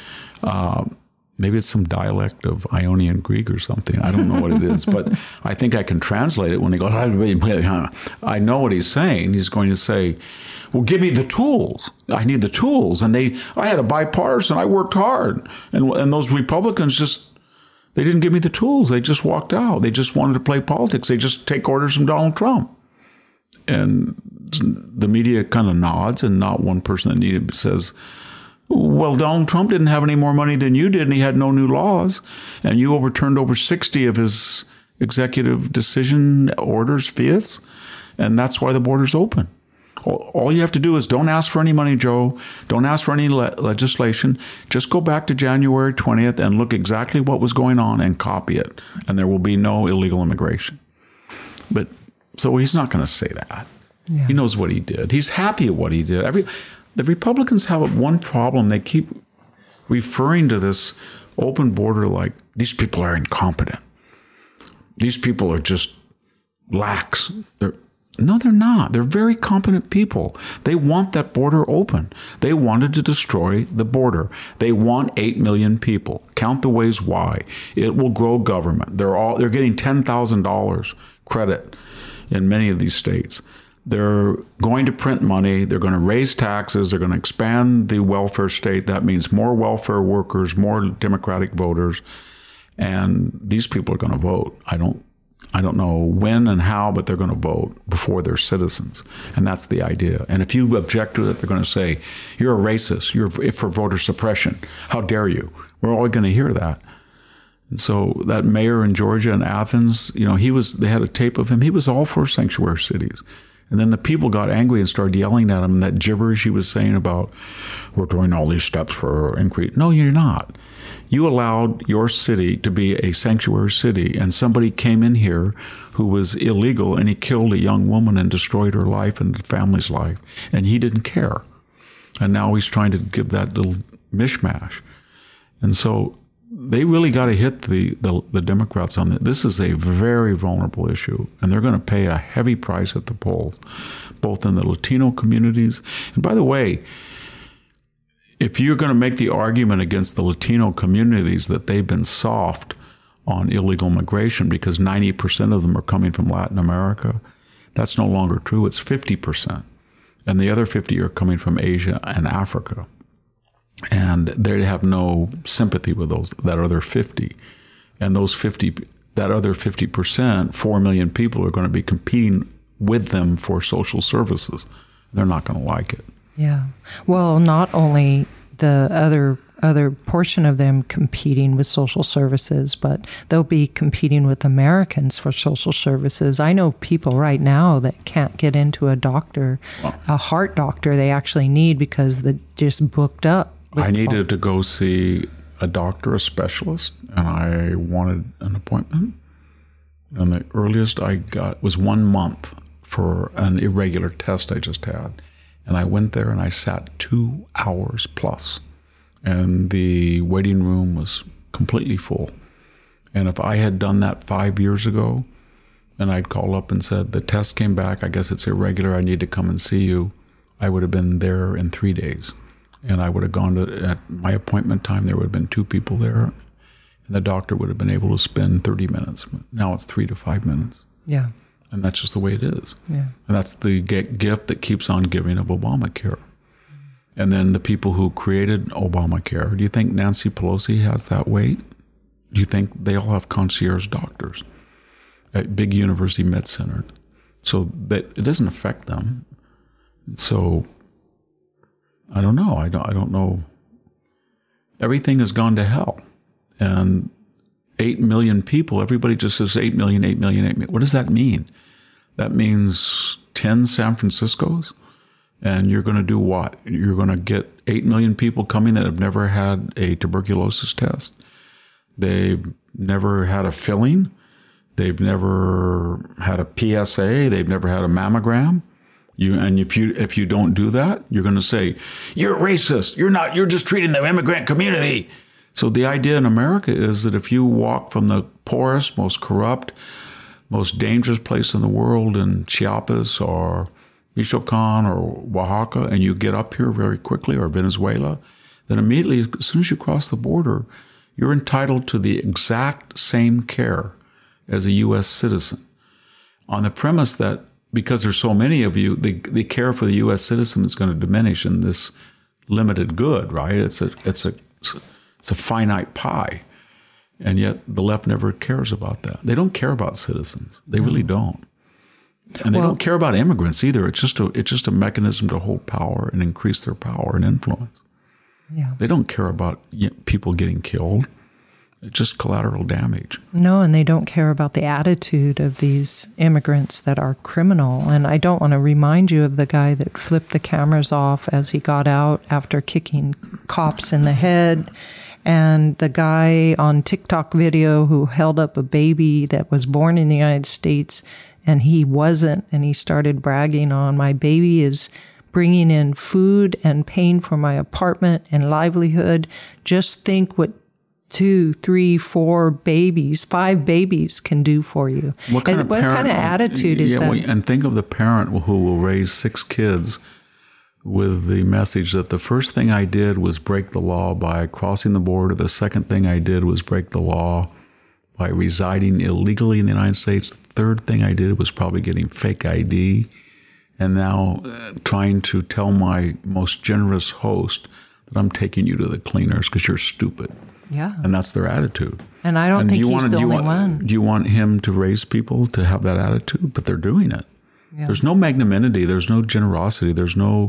maybe it's some dialect of Ionian Greek or something. I don't know what it is, but I think I can translate it when he goes, I know what he's saying. He's going to say, well, give me the tools. I need the tools. And I had a bipartisan. I worked hard. And those Republicans they didn't give me the tools. They just walked out. They just wanted to play politics. They just take orders from Donald Trump. And the media kind of nods, and not one person that needed says, well, Donald Trump didn't have any more money than you did, and he had no new laws. And you overturned over 60 of his executive decision orders, fiats, and that's why the border's open. All you have to do is don't ask for any money, Joe. Don't ask for any legislation. Just go back to January 20th and look exactly what was going on and copy it. And there will be no illegal immigration. But so he's not going to say that. Yeah. He knows what he did. He's happy at what he did. The Republicans have one problem. They keep referring to this open border like these people are incompetent. These people are just lax. No, they're not. They're very competent people. They want that border open. They wanted to destroy the border. They want 8 million people. Count the ways why. It will grow government. They're getting $10,000 credit in many of these states. They're going to print money. They're going to raise taxes. They're going to expand the welfare state. That means more welfare workers, more Democratic voters. And these people are going to vote. I don't know when and how, but they're going to vote before they're citizens. And that's the idea. And if you object to it, they're going to say, you're a racist. You're for voter suppression. How dare you? We're all going to hear that. And so that mayor in Georgia and Athens, they had a tape of him. He was all for sanctuary cities. And then the people got angry and started yelling at him, and that gibberish he was saying about, we're doing all these steps for increase. No, you're not. You allowed your city to be a sanctuary city, and somebody came in here who was illegal, and he killed a young woman and destroyed her life and the family's life, and he didn't care. And now he's trying to give that little mishmash. And so they really got to hit the Democrats on that. This is a very vulnerable issue, and they're going to pay a heavy price at the polls, both in the Latino communities. And by the way, if you're going to make the argument against the Latino communities that they've been soft on illegal migration because 90% of them are coming from Latin America, that's no longer true. It's 50%. And the other 50 are coming from Asia and Africa. And they have no sympathy with that other 50. And that other 50%, 4 million people are going to be competing with them for social services. They're not going to like it. Yeah. Well, not only the other portion of them competing with social services, but they'll be competing with Americans for social services. I know people right now that can't get into a doctor, a heart doctor they actually need because they're just booked up. I needed to go see a doctor, a specialist, and I wanted an appointment. And the earliest I got was 1 month for an irregular test I just had. And I went there and I sat 2 hours plus. And the waiting room was completely full. And if I had done that 5 years ago, and I'd called up and said, the test came back, I guess it's irregular, I need to come and see you, I would have been there in 3 days. And I would have gone at my appointment time, there would have been 2 people there. And the doctor would have been able to spend 30 minutes. Now it's 3 to 5 minutes. Yeah. And that's just the way it is. Yeah. And that's the gift that keeps on giving of Obamacare. And then the people who created Obamacare, do you think Nancy Pelosi has that weight? Do you think they all have concierge doctors at big university med center? So that it doesn't affect them. So I don't know. I don't know. Everything has gone to hell. And 8 million people, everybody just says 8 million, 8 million, 8 million. What does that mean? That means 10 San Franciscos? And you're going to do what? You're going to get 8 million people coming that have never had a tuberculosis test. They've never had a filling. They've never had a PSA. They've never had a mammogram. And if you don't do that, you're going to say, you're racist. You're just treating the immigrant community. So the idea in America is that if you walk from the poorest, most corrupt, most dangerous place in the world in Chiapas or Michoacan or Oaxaca, and you get up here very quickly, or Venezuela, then immediately, as soon as you cross the border, you're entitled to the exact same care as a U.S. citizen, on the premise that because there's so many of you, the care for the U.S. citizen is going to diminish in this limited good, right? It's a finite pie. And yet the left never cares about that. They don't care about citizens. They really don't. And they don't care about immigrants either. It's just a mechanism to hold power and increase their power and influence. Yeah. They don't care about people getting killed. It's just collateral damage. No, and they don't care about the attitude of these immigrants that are criminal. And I don't want to remind you of the guy that flipped the cameras off as he got out after kicking cops in the head, and the guy on TikTok video who held up a baby that was born in the United States and he wasn't, and he started bragging on, my baby is bringing in food and paying for my apartment and livelihood. Just think what 2, 3, 4 babies, 5 babies can do for you. What kind of attitude is that? And think of the parent who will raise 6 kids with the message that the first thing I did was break the law by crossing the border. The second thing I did was break the law by residing illegally in the United States. The third thing I did was probably getting fake ID. And now trying to tell my most generous host that I'm taking you to the cleaners because you're stupid. Yeah. And that's their attitude. And I don't think he's the only one. Do you want him to raise people to have that attitude? But they're doing it. Yeah. There's no magnanimity. There's no generosity. There's no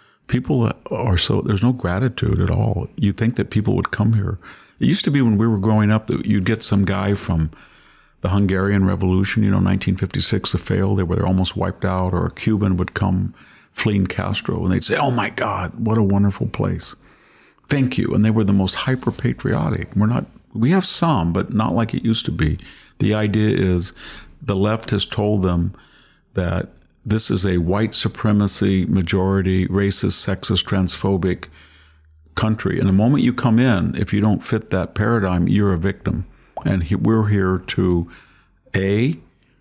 there's no gratitude at all. You think that people would come here. It used to be when we were growing up that you'd get some guy from the Hungarian Revolution, 1956, the failed, they were almost wiped out, or a Cuban would come fleeing Castro, and they'd say, oh my God, what a wonderful place. Thank you. And they were the most hyper-patriotic. We have some, but not like it used to be. The idea is the left has told them that this is a white supremacy, majority, racist, sexist, transphobic country. And the moment you come in, if you don't fit that paradigm, you're a victim. And we're here to, A,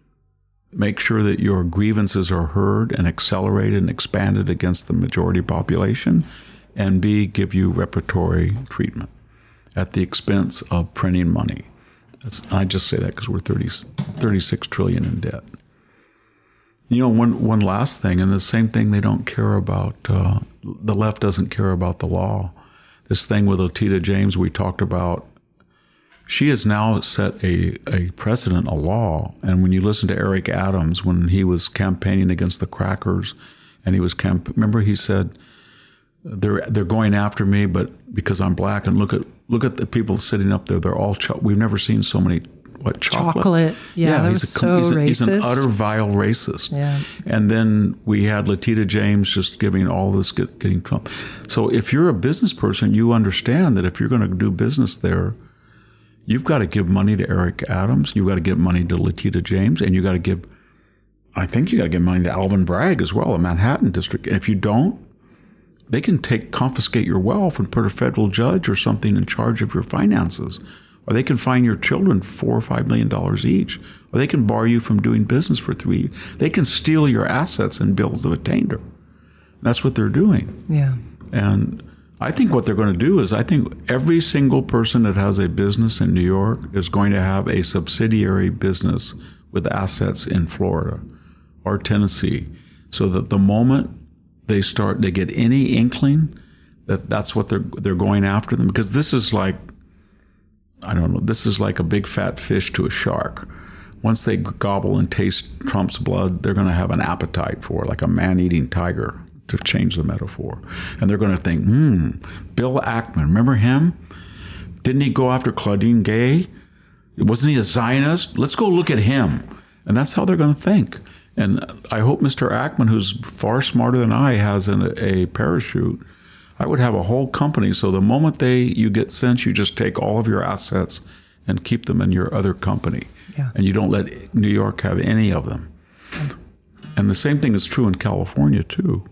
make sure that your grievances are heard and accelerated and expanded against the majority population, and B, give you reparatory treatment at the expense of printing money. I just say that because we're 36 trillion in debt. One last thing, and the same thing they don't care about, the left doesn't care about the law. This thing with Letitia James we talked about, she has now set a precedent, a law. And when you listen to Eric Adams, when he was campaigning against the crackers, and he was remember he said, they're going after me, but because I'm black, and look at the people sitting up there, they're all we've never seen so many chocolate. Yeah, that was so racist. He's an utter vile racist. Yeah. And then we had Letitia James just giving all this, getting Trump. So if you're a business person, you understand that if you're going to do business there, you've got to give money to Eric Adams, you've got to give money to Letitia James, and you got to give money to Alvin Bragg as well, the Manhattan District. And if you don't, they can confiscate your wealth and put a federal judge or something in charge of your finances. Or they can fine your children $4 or $5 million each. Or they can bar you from doing business for 3 years. They can steal your assets and bills of attainder. That's what they're doing. Yeah. And I think what they're going to do is, I think every single person that has a business in New York is going to have a subsidiary business with assets in Florida or Tennessee, so that the moment they get any inkling that that's what they're going after them, because this is like, I don't know, this is like a big fat fish to a shark. Once they gobble and taste Trump's blood, they're going to have an appetite for it, like a man-eating tiger, to change the metaphor. And they're going to think, Bill Ackman, remember him? Didn't he go after Claudine Gay? Wasn't he a Zionist? Let's go look at him. And that's how they're going to think. And I hope Mr. Ackman, who's far smarter than I, has a parachute. I would have a whole company, so the moment you get sense, you just take all of your assets and keep them in your other company. Yeah. And you don't let New York have any of them. And the same thing is true in California, too.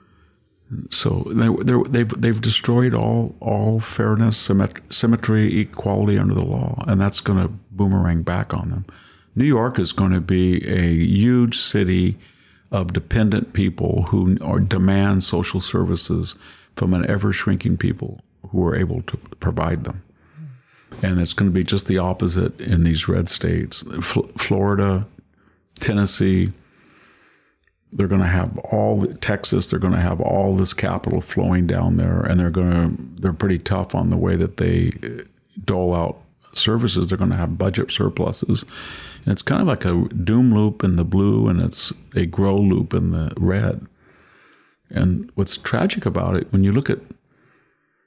So they've destroyed all fairness, symmetry, equality under the law, and that's going to boomerang back on them. New York is going to be a huge city of dependent people who demand social services from an ever-shrinking people who are able to provide them. And it's going to be just the opposite in these red states. Florida, Tennessee, they're going to have Texas, they're going to have all this capital flowing down there, and they're pretty tough on the way that they dole out services. They're going to have budget surpluses. And it's kind of like a doom loop in the blue, and it's a grow loop in the red. And what's tragic about it, when you look at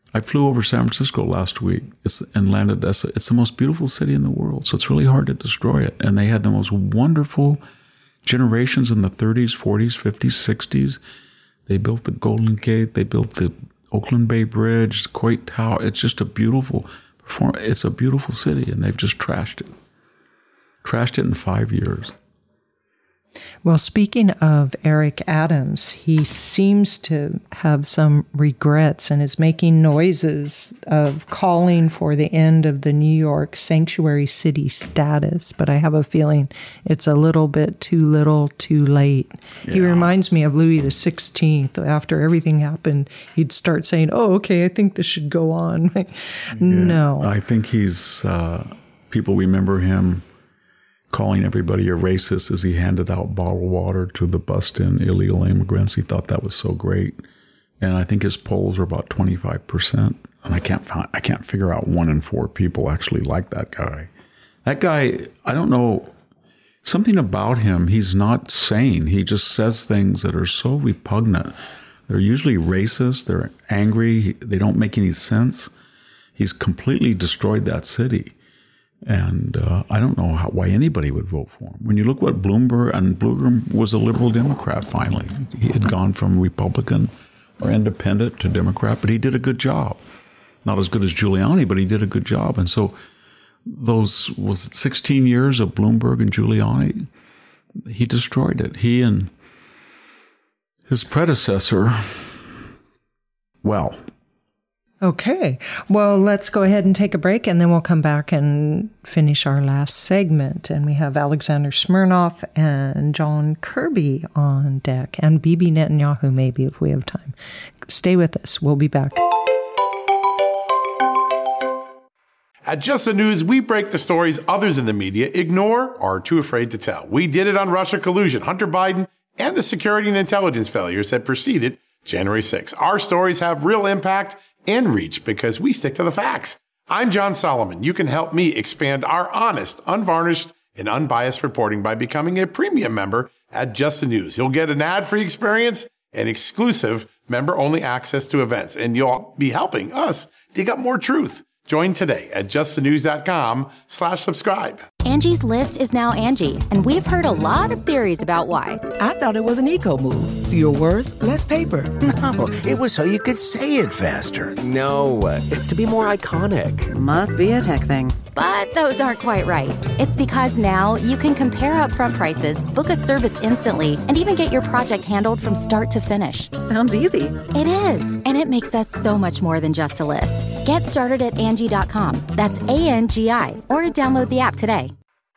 I flew over San Francisco last week and landed. It's the most beautiful city in the world, so it's really hard to destroy it. And they had the most wonderful generations in the 30s, 40s, 50s, 60s. They built the Golden Gate. They built the Oakland Bay Bridge, the Coit Tower. It's just a beautiful It's a beautiful city, and they've just trashed it. Trashed it in 5 years. Well, speaking of Eric Adams, he seems to have some regrets and is making noises of calling for the end of the New York sanctuary city status. But I have a feeling it's a little bit too little, too late. Yeah. He reminds me of Louis XVI. After everything happened, he'd start saying, "Oh, okay, I think this should go on." No. I think he's, people remember him calling everybody a racist as he handed out bottled water to the bussed-in illegal immigrants. He thought that was so great. And I think his polls are about 25%. And I can't figure out 1 in 4 people actually like that guy. That guy, I don't know, something about him, he's not sane. He just says things that are so repugnant. They're usually racist. They're angry. They don't make any sense. He's completely destroyed that city. And I don't know why anybody would vote for him. When you look what Bloomberg was a liberal Democrat finally. He had gone from Republican or independent to Democrat, but he did a good job. Not as good as Giuliani, but he did a good job. And so those, 16 years of Bloomberg and Giuliani, he destroyed it. He and his predecessor, well... Okay. Well, let's go ahead and take a break, and then we'll come back and finish our last segment. And we have Alexander Smirnov and John Kirby on deck, and Bibi Netanyahu maybe if we have time. Stay with us. We'll be back. At Just the News, we break the stories others in the media ignore or are too afraid to tell. We did it on Russia collusion, Hunter Biden, and the security and intelligence failures that preceded January 6th. Our stories have real impact and reach because we stick to the facts. I'm John Solomon. You can help me expand our honest, unvarnished, and unbiased reporting by becoming a premium member at Just the News. You'll get an ad-free experience and exclusive member-only access to events, and you'll be helping us dig up more truth. Join today at justthenews.com/subscribe. Angie's List is now Angie, and we've heard a lot of theories about why. I thought it was an eco move. Fewer words, less paper. No, it was so you could say it faster. No, it's to be more iconic. Must be a tech thing. But those aren't quite right. It's because now you can compare upfront prices, book a service instantly, and even get your project handled from start to finish. Sounds easy. It is, and it makes us so much more than just a list. Get started at Angie.com. That's ANGI, or download the app today.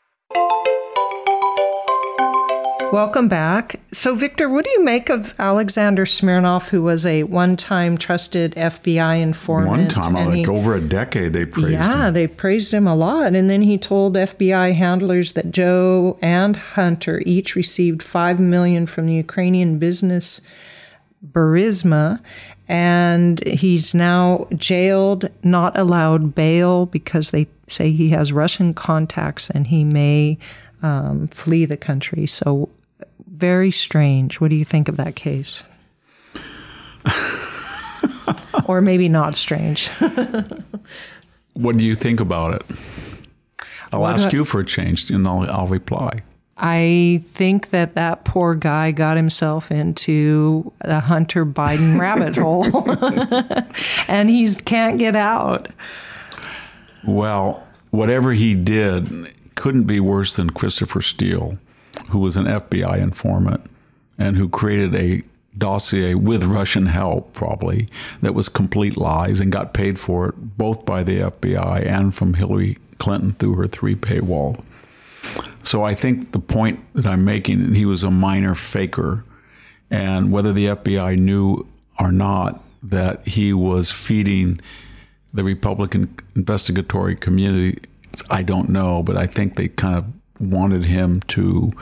Welcome back. So, Victor, what do you make of Alexander Smirnov, who was a one-time trusted FBI informant? Over a decade, they praised him. Yeah, they praised him a lot. And then he told FBI handlers that Joe and Hunter each received $5 million from the Ukrainian business Burisma, and he's now jailed, not allowed bail because they say he has Russian contacts and he may flee the country. So very strange. What do you think of that case? Or maybe not strange. What do you think about it? I'll ask you for a change, and I'll reply. I think that poor guy got himself into the Hunter Biden rabbit hole, and he can't get out. Well, whatever he did couldn't be worse than Christopher Steele, who was an FBI informant and who created a dossier with Russian help, probably, that was complete lies and got paid for it both by the FBI and from Hillary Clinton through her 3 paywall. So I think the point that I'm making, and he was a minor faker, and whether the FBI knew or not that he was feeding the Republican investigatory community, I don't know, but I think they kind of wanted him to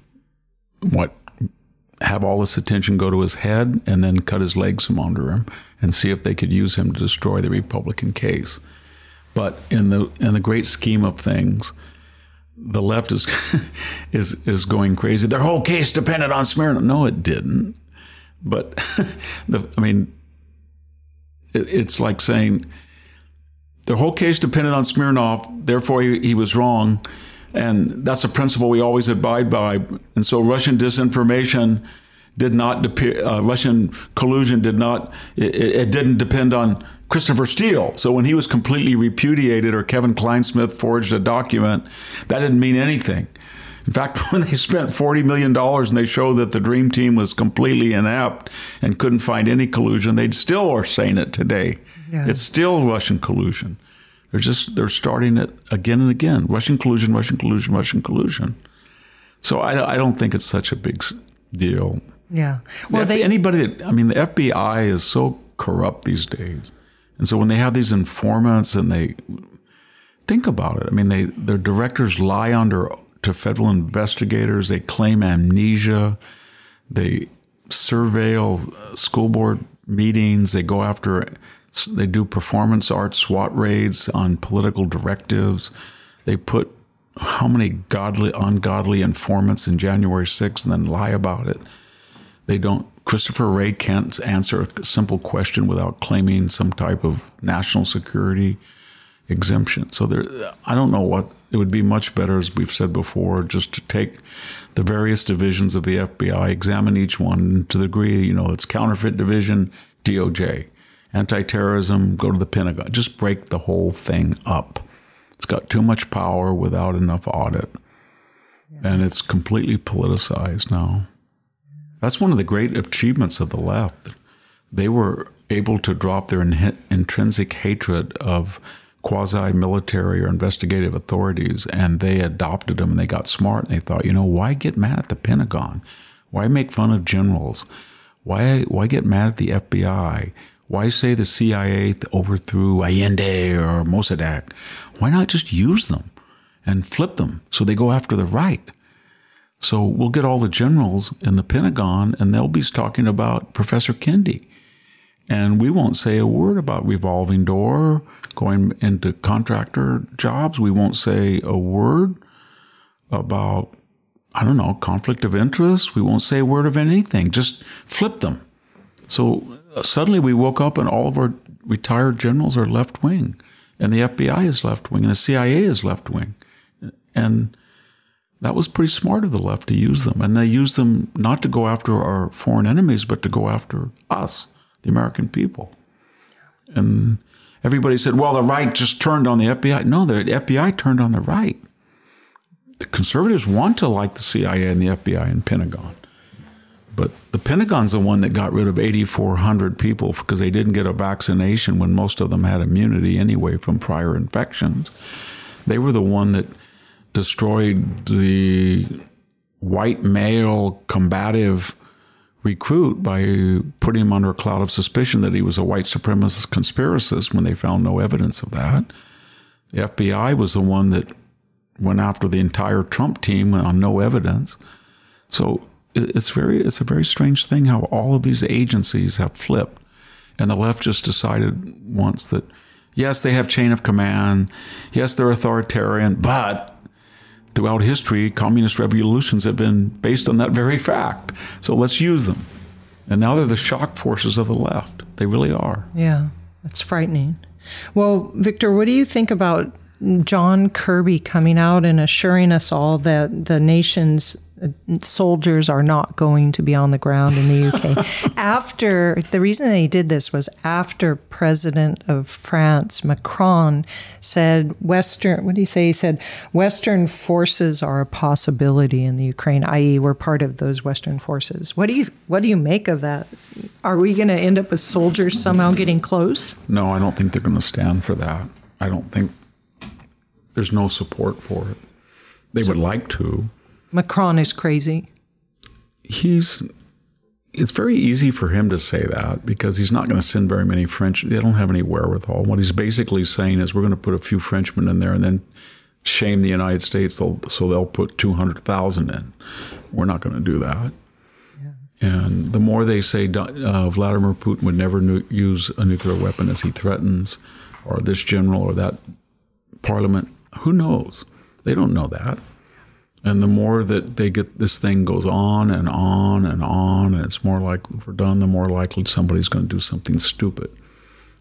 have all this attention go to his head and then cut his legs from under him and see if they could use him to destroy the Republican case. But in the great scheme of things, the left is going crazy. Their whole case depended on Smirnov. No, it didn't. But It's like saying the whole case depended on Smirnov, therefore he was wrong. And that's a principle we always abide by. And so Russian disinformation did not, Russian collusion did not, it didn't depend on Christopher Steele. So when he was completely repudiated or Kevin Kleinsmith forged a document, that didn't mean anything. In fact, when they spent $40 million and they showed that the Dream Team was completely inept and couldn't find any collusion, they still are saying it today. Yeah. It's still Russian collusion. They're starting it again and again. Russian collusion, Russian collusion, Russian collusion. So I don't think it's such a big deal. Yeah. Well, the FBI is so corrupt these days. And so when they have these informants and they think about it, I mean, their directors lie to federal investigators. They claim amnesia. They surveil school board meetings. They go after, they do performance art SWAT raids on political directives. They put how many ungodly informants in January 6th and then lie about it. Christopher Wray can't answer a simple question without claiming some type of national security exemption. So I don't know what, it would be much better, as we've said before, just to take the various divisions of the FBI, examine each one to the degree, it's counterfeit division, DOJ, anti-terrorism, go to the Pentagon. Just break the whole thing up. It's got too much power without enough audit. And it's completely politicized now. That's one of the great achievements of the left. They were able to drop their intrinsic hatred of quasi-military or investigative authorities, and they adopted them, and they got smart, and they thought, why get mad at the Pentagon? Why make fun of generals? Why get mad at the FBI? Why say the CIA overthrew Allende or Mossadegh? Why not just use them and flip them so they go after the right? So we'll get all the generals in the Pentagon, and they'll be talking about Professor Kendi. And we won't say a word about revolving door, going into contractor jobs. We won't say a word about, conflict of interest. We won't say a word of anything. Just flip them. So suddenly we woke up and all of our retired generals are left wing, and the FBI is left wing, and the CIA is left wing. And that was pretty smart of the left to use them. And they used them not to go after our foreign enemies, but to go after us, the American people. And everybody said, well, the right just turned on the FBI. No, the FBI turned on the right. The conservatives want to like the CIA and the FBI and Pentagon. But the Pentagon's the one that got rid of 8,400 people because they didn't get a vaccination when most of them had immunity anyway from prior infections. They were the one that destroyed the white male combative recruit by putting him under a cloud of suspicion that he was a white supremacist conspiracist when they found no evidence of that. The FBI was the one that went after the entire Trump team on no evidence. So it's a very strange thing how all of these agencies have flipped. And the left just decided once that, yes, they have chain of command. Yes, they're authoritarian, but throughout history, communist revolutions have been based on that very fact. So let's use them. And now they're the shock forces of the left. They really are. Yeah, that's frightening. Well, Victor, what do you think about John Kirby coming out and assuring us all that the nation's soldiers are not going to be on the ground in the UK? The reason they did this was after President of France, Macron, said he said Western forces are a possibility in the Ukraine, i.e. we're part of those Western forces. What do you make of that? Are we going to end up with soldiers somehow getting close? No, I don't think they're going to stand for that. I don't think there's no support for it. They would like to. Macron is crazy. It's very easy for him to say that because he's not going to send very many French. They don't have any wherewithal. What he's basically saying is we're going to put a few Frenchmen in there and then shame the United States. So they'll put 200,000 in. We're not going to do that. Yeah. And the more they say Vladimir Putin would never use a nuclear weapon as he threatens, or this general or that parliament, who knows? They don't know that. And the more that they get, this thing goes on and on and on, and it's more likely, if we're done, the more likely somebody's going to do something stupid.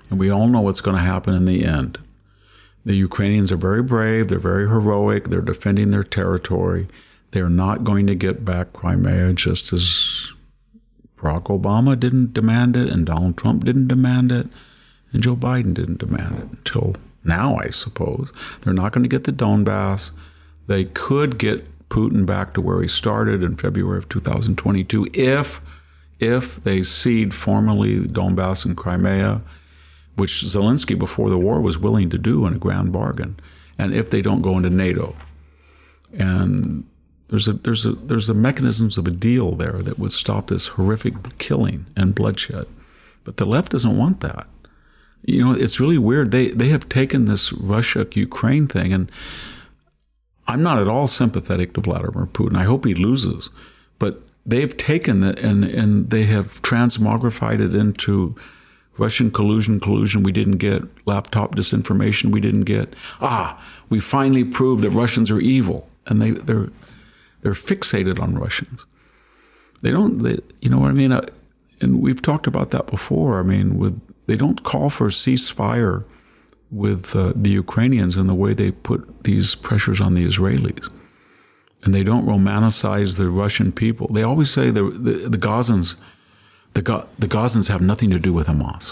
And we all know what's going to happen in the end. The Ukrainians are very brave. They're very heroic. They're defending their territory. They're not going to get back Crimea, just as Barack Obama didn't demand it, and Donald Trump didn't demand it, and Joe Biden didn't demand it until now, I suppose. They're not going to get the Donbass. They could get Putin back to where he started in February of 2022 if they cede formally Donbass and Crimea, which Zelensky before the war was willing to do in a grand bargain, and if they don't go into NATO. And there's a mechanisms of a deal there that would stop this horrific killing and bloodshed. But the left doesn't want that. You know, it's really weird. They have taken this Russia-Ukraine thing, and I'm not at all sympathetic to Vladimir Putin. I hope he loses. But they've taken it and they have transmogrified it into Russian collusion we didn't get, laptop disinformation we didn't get. We finally proved that Russians are evil. And they're fixated on Russians. You know what I mean? And we've talked about that before. I mean, they don't call for a ceasefire with the Ukrainians in the way they put these pressures on the Israelis. And they don't romanticize the Russian people. They always say the Gazans, the Gazans have nothing to do with Hamas.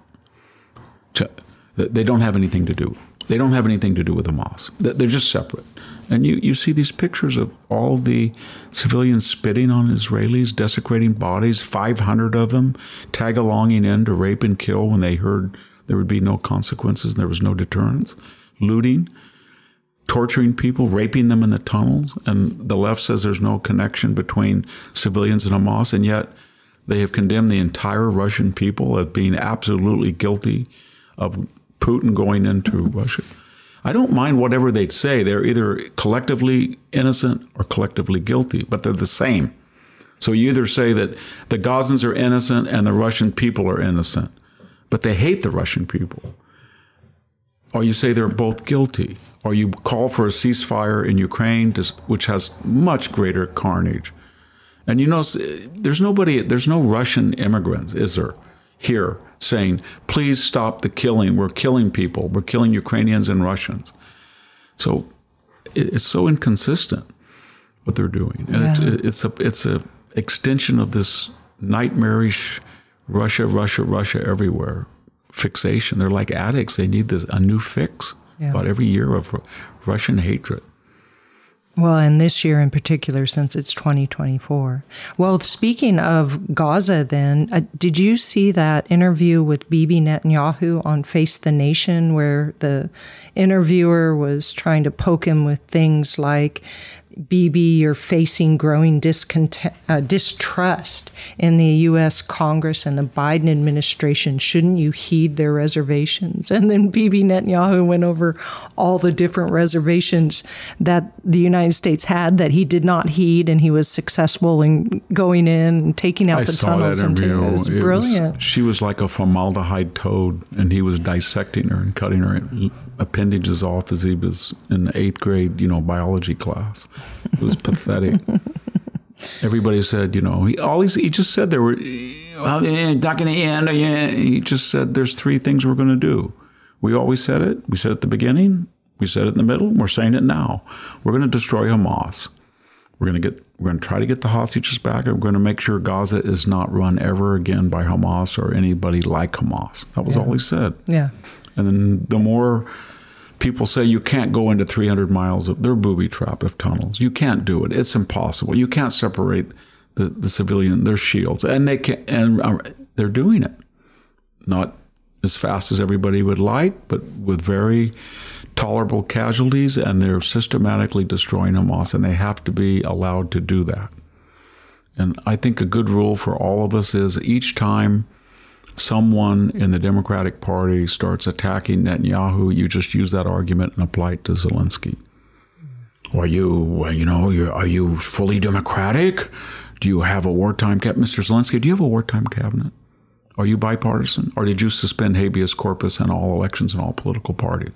They don't have anything to do. They don't have anything to do with Hamas. They're just separate. And you see these pictures of all the civilians spitting on Israelis, desecrating bodies, 500 of them, tag-alonging in to rape and kill when they heard there would be no consequences, there was no deterrence, looting, torturing people, raping them in the tunnels. And the left says there's no connection between civilians and Hamas, and yet they have condemned the entire Russian people as being absolutely guilty of Putin going into Russia. I don't mind whatever they'd say. They're either collectively innocent or collectively guilty, but they're the same. So you either say that the Gazans are innocent and the Russian people are innocent, but they hate the Russian people. Or you say they're both guilty. Or you call for a ceasefire in Ukraine, which has much greater carnage. And you know, there's no Russian immigrants, is there, here saying, please stop the killing. We're killing people. We're killing Ukrainians and Russians. So it's so inconsistent what they're doing. And it's a extension of this nightmarish Russia everywhere fixation. They're like addicts. They need a new fix about every year of Russian hatred. Well, and this year in particular, since it's 2024. Well, speaking of Gaza then, did you see that interview with Bibi Netanyahu on Face the Nation, where the interviewer was trying to poke him with things like, Bibi, you're facing growing distrust in the U.S. Congress and the Biden administration. Shouldn't you heed their reservations? And then Bibi Netanyahu went over all the different reservations that the United States had that he did not heed, and he was successful in going in and taking out the tunnels. It was brilliant. She was like a formaldehyde toad, and he was dissecting her and cutting her appendages off as he was in the 8th grade, biology class. It was pathetic. Everybody said, he just said there were, it's not going to end. He just said there's 3 things we're going to do. We always said it. We said it at the beginning. We said it in the middle. We're saying it now. We're going to destroy Hamas. We're going to try to get the hostages back, and we're going to make sure Gaza is not run ever again by Hamas or anybody like Hamas. That was all he said. Yeah. And then the more people say you can't go into 300 miles of their booby trap of tunnels. You can't do it. It's impossible. You can't separate the civilian, their shields. And they can, and they're doing it. Not as fast as everybody would like, but with very tolerable casualties, and they're systematically destroying Hamas, and they have to be allowed to do that. And I think a good rule for all of us is each time someone in the Democratic Party starts attacking Netanyahu, you just use that argument and apply it to Zelensky. Are you fully democratic? Do you have a wartime cabinet? Mr. Zelensky, do you have a wartime cabinet? Are you bipartisan? Or did you suspend habeas corpus in all elections and all political parties?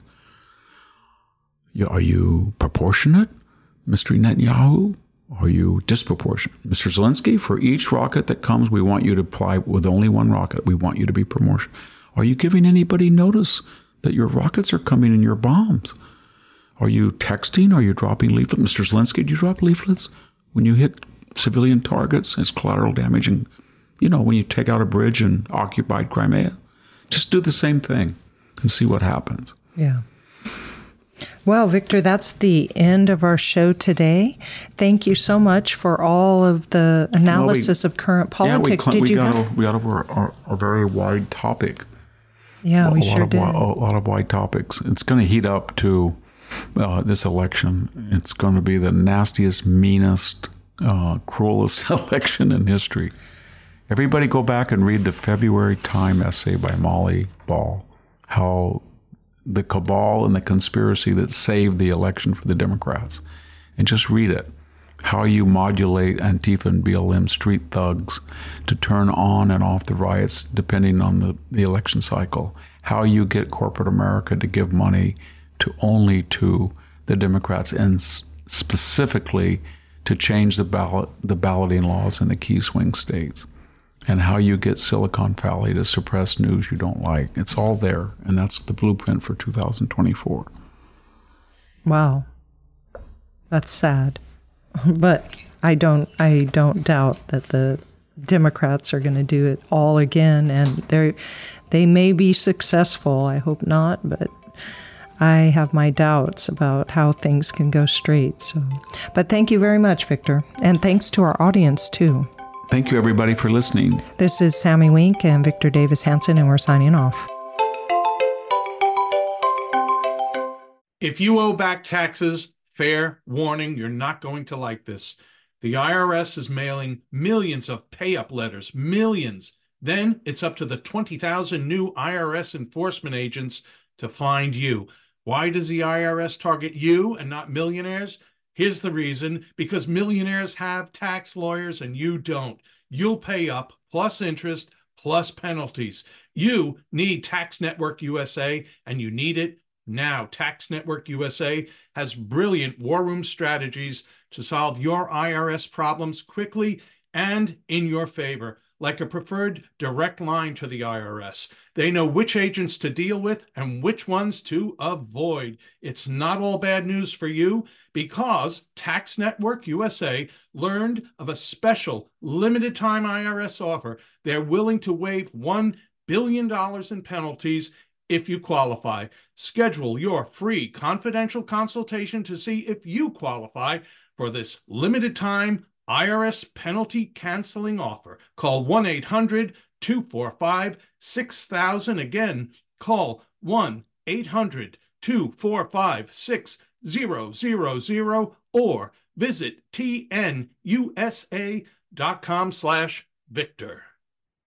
Are you proportionate, Mr. Netanyahu? Are you disproportionate? Mr. Zelensky, for each rocket that comes, we want you to fly with only one rocket. We want you to be proportionate. Are you giving anybody notice that your rockets are coming in your bombs? Are you texting? Are you dropping leaflets? Mr. Zelensky, do you drop leaflets when you hit civilian targets as collateral damage? And, when you take out a bridge in occupied Crimea? Just do the same thing and see what happens. Yeah. Well, Victor, that's the end of our show today. Thank you so much for all of the analysis of current politics. We got over a very wide topic. Yeah, we sure did. A lot of wide topics. It's going to heat up to this election. It's going to be the nastiest, meanest, cruelest election in history. Everybody go back and read the February Time essay by Molly Ball, how the cabal and the conspiracy that saved the election for the Democrats. And just read it. How you modulate Antifa and BLM street thugs to turn on and off the riots depending on the election cycle. How you get corporate America to give money only to the Democrats, and specifically to change the balloting laws in the key swing states. And how you get Silicon Valley to suppress news you don't like. It's all there, and that's the blueprint for 2024. Wow. That's sad. But I don't doubt that the Democrats are going to do it all again, and they may be successful. I hope not, but I have my doubts about how things can go straight. But thank you very much, Victor, and thanks to our audience too. Thank you, everybody, for listening. This is Sammy Wink and Victor Davis Hanson, and we're signing off. If you owe back taxes, fair warning, you're not going to like this. The IRS is mailing millions of pay-up letters, millions. Then it's up to the 20,000 new IRS enforcement agents to find you. Why does the IRS target you and not millionaires? Here's the reason: because millionaires have tax lawyers and you don't. You'll pay up, plus interest, plus penalties. You need Tax Network USA, and you need it now. Tax Network USA has brilliant war room strategies to solve your IRS problems quickly and in your favor, like a preferred direct line to the IRS. They know which agents to deal with and which ones to avoid. It's not all bad news for you, because Tax Network USA learned of a special limited time IRS offer. They're willing to waive $1 billion in penalties if you qualify. Schedule your free confidential consultation to see if you qualify for this limited time IRS penalty canceling offer. Call 1-800-245-6000. Again, call 1-800-245-6000 or visit tnusa.com/Victor.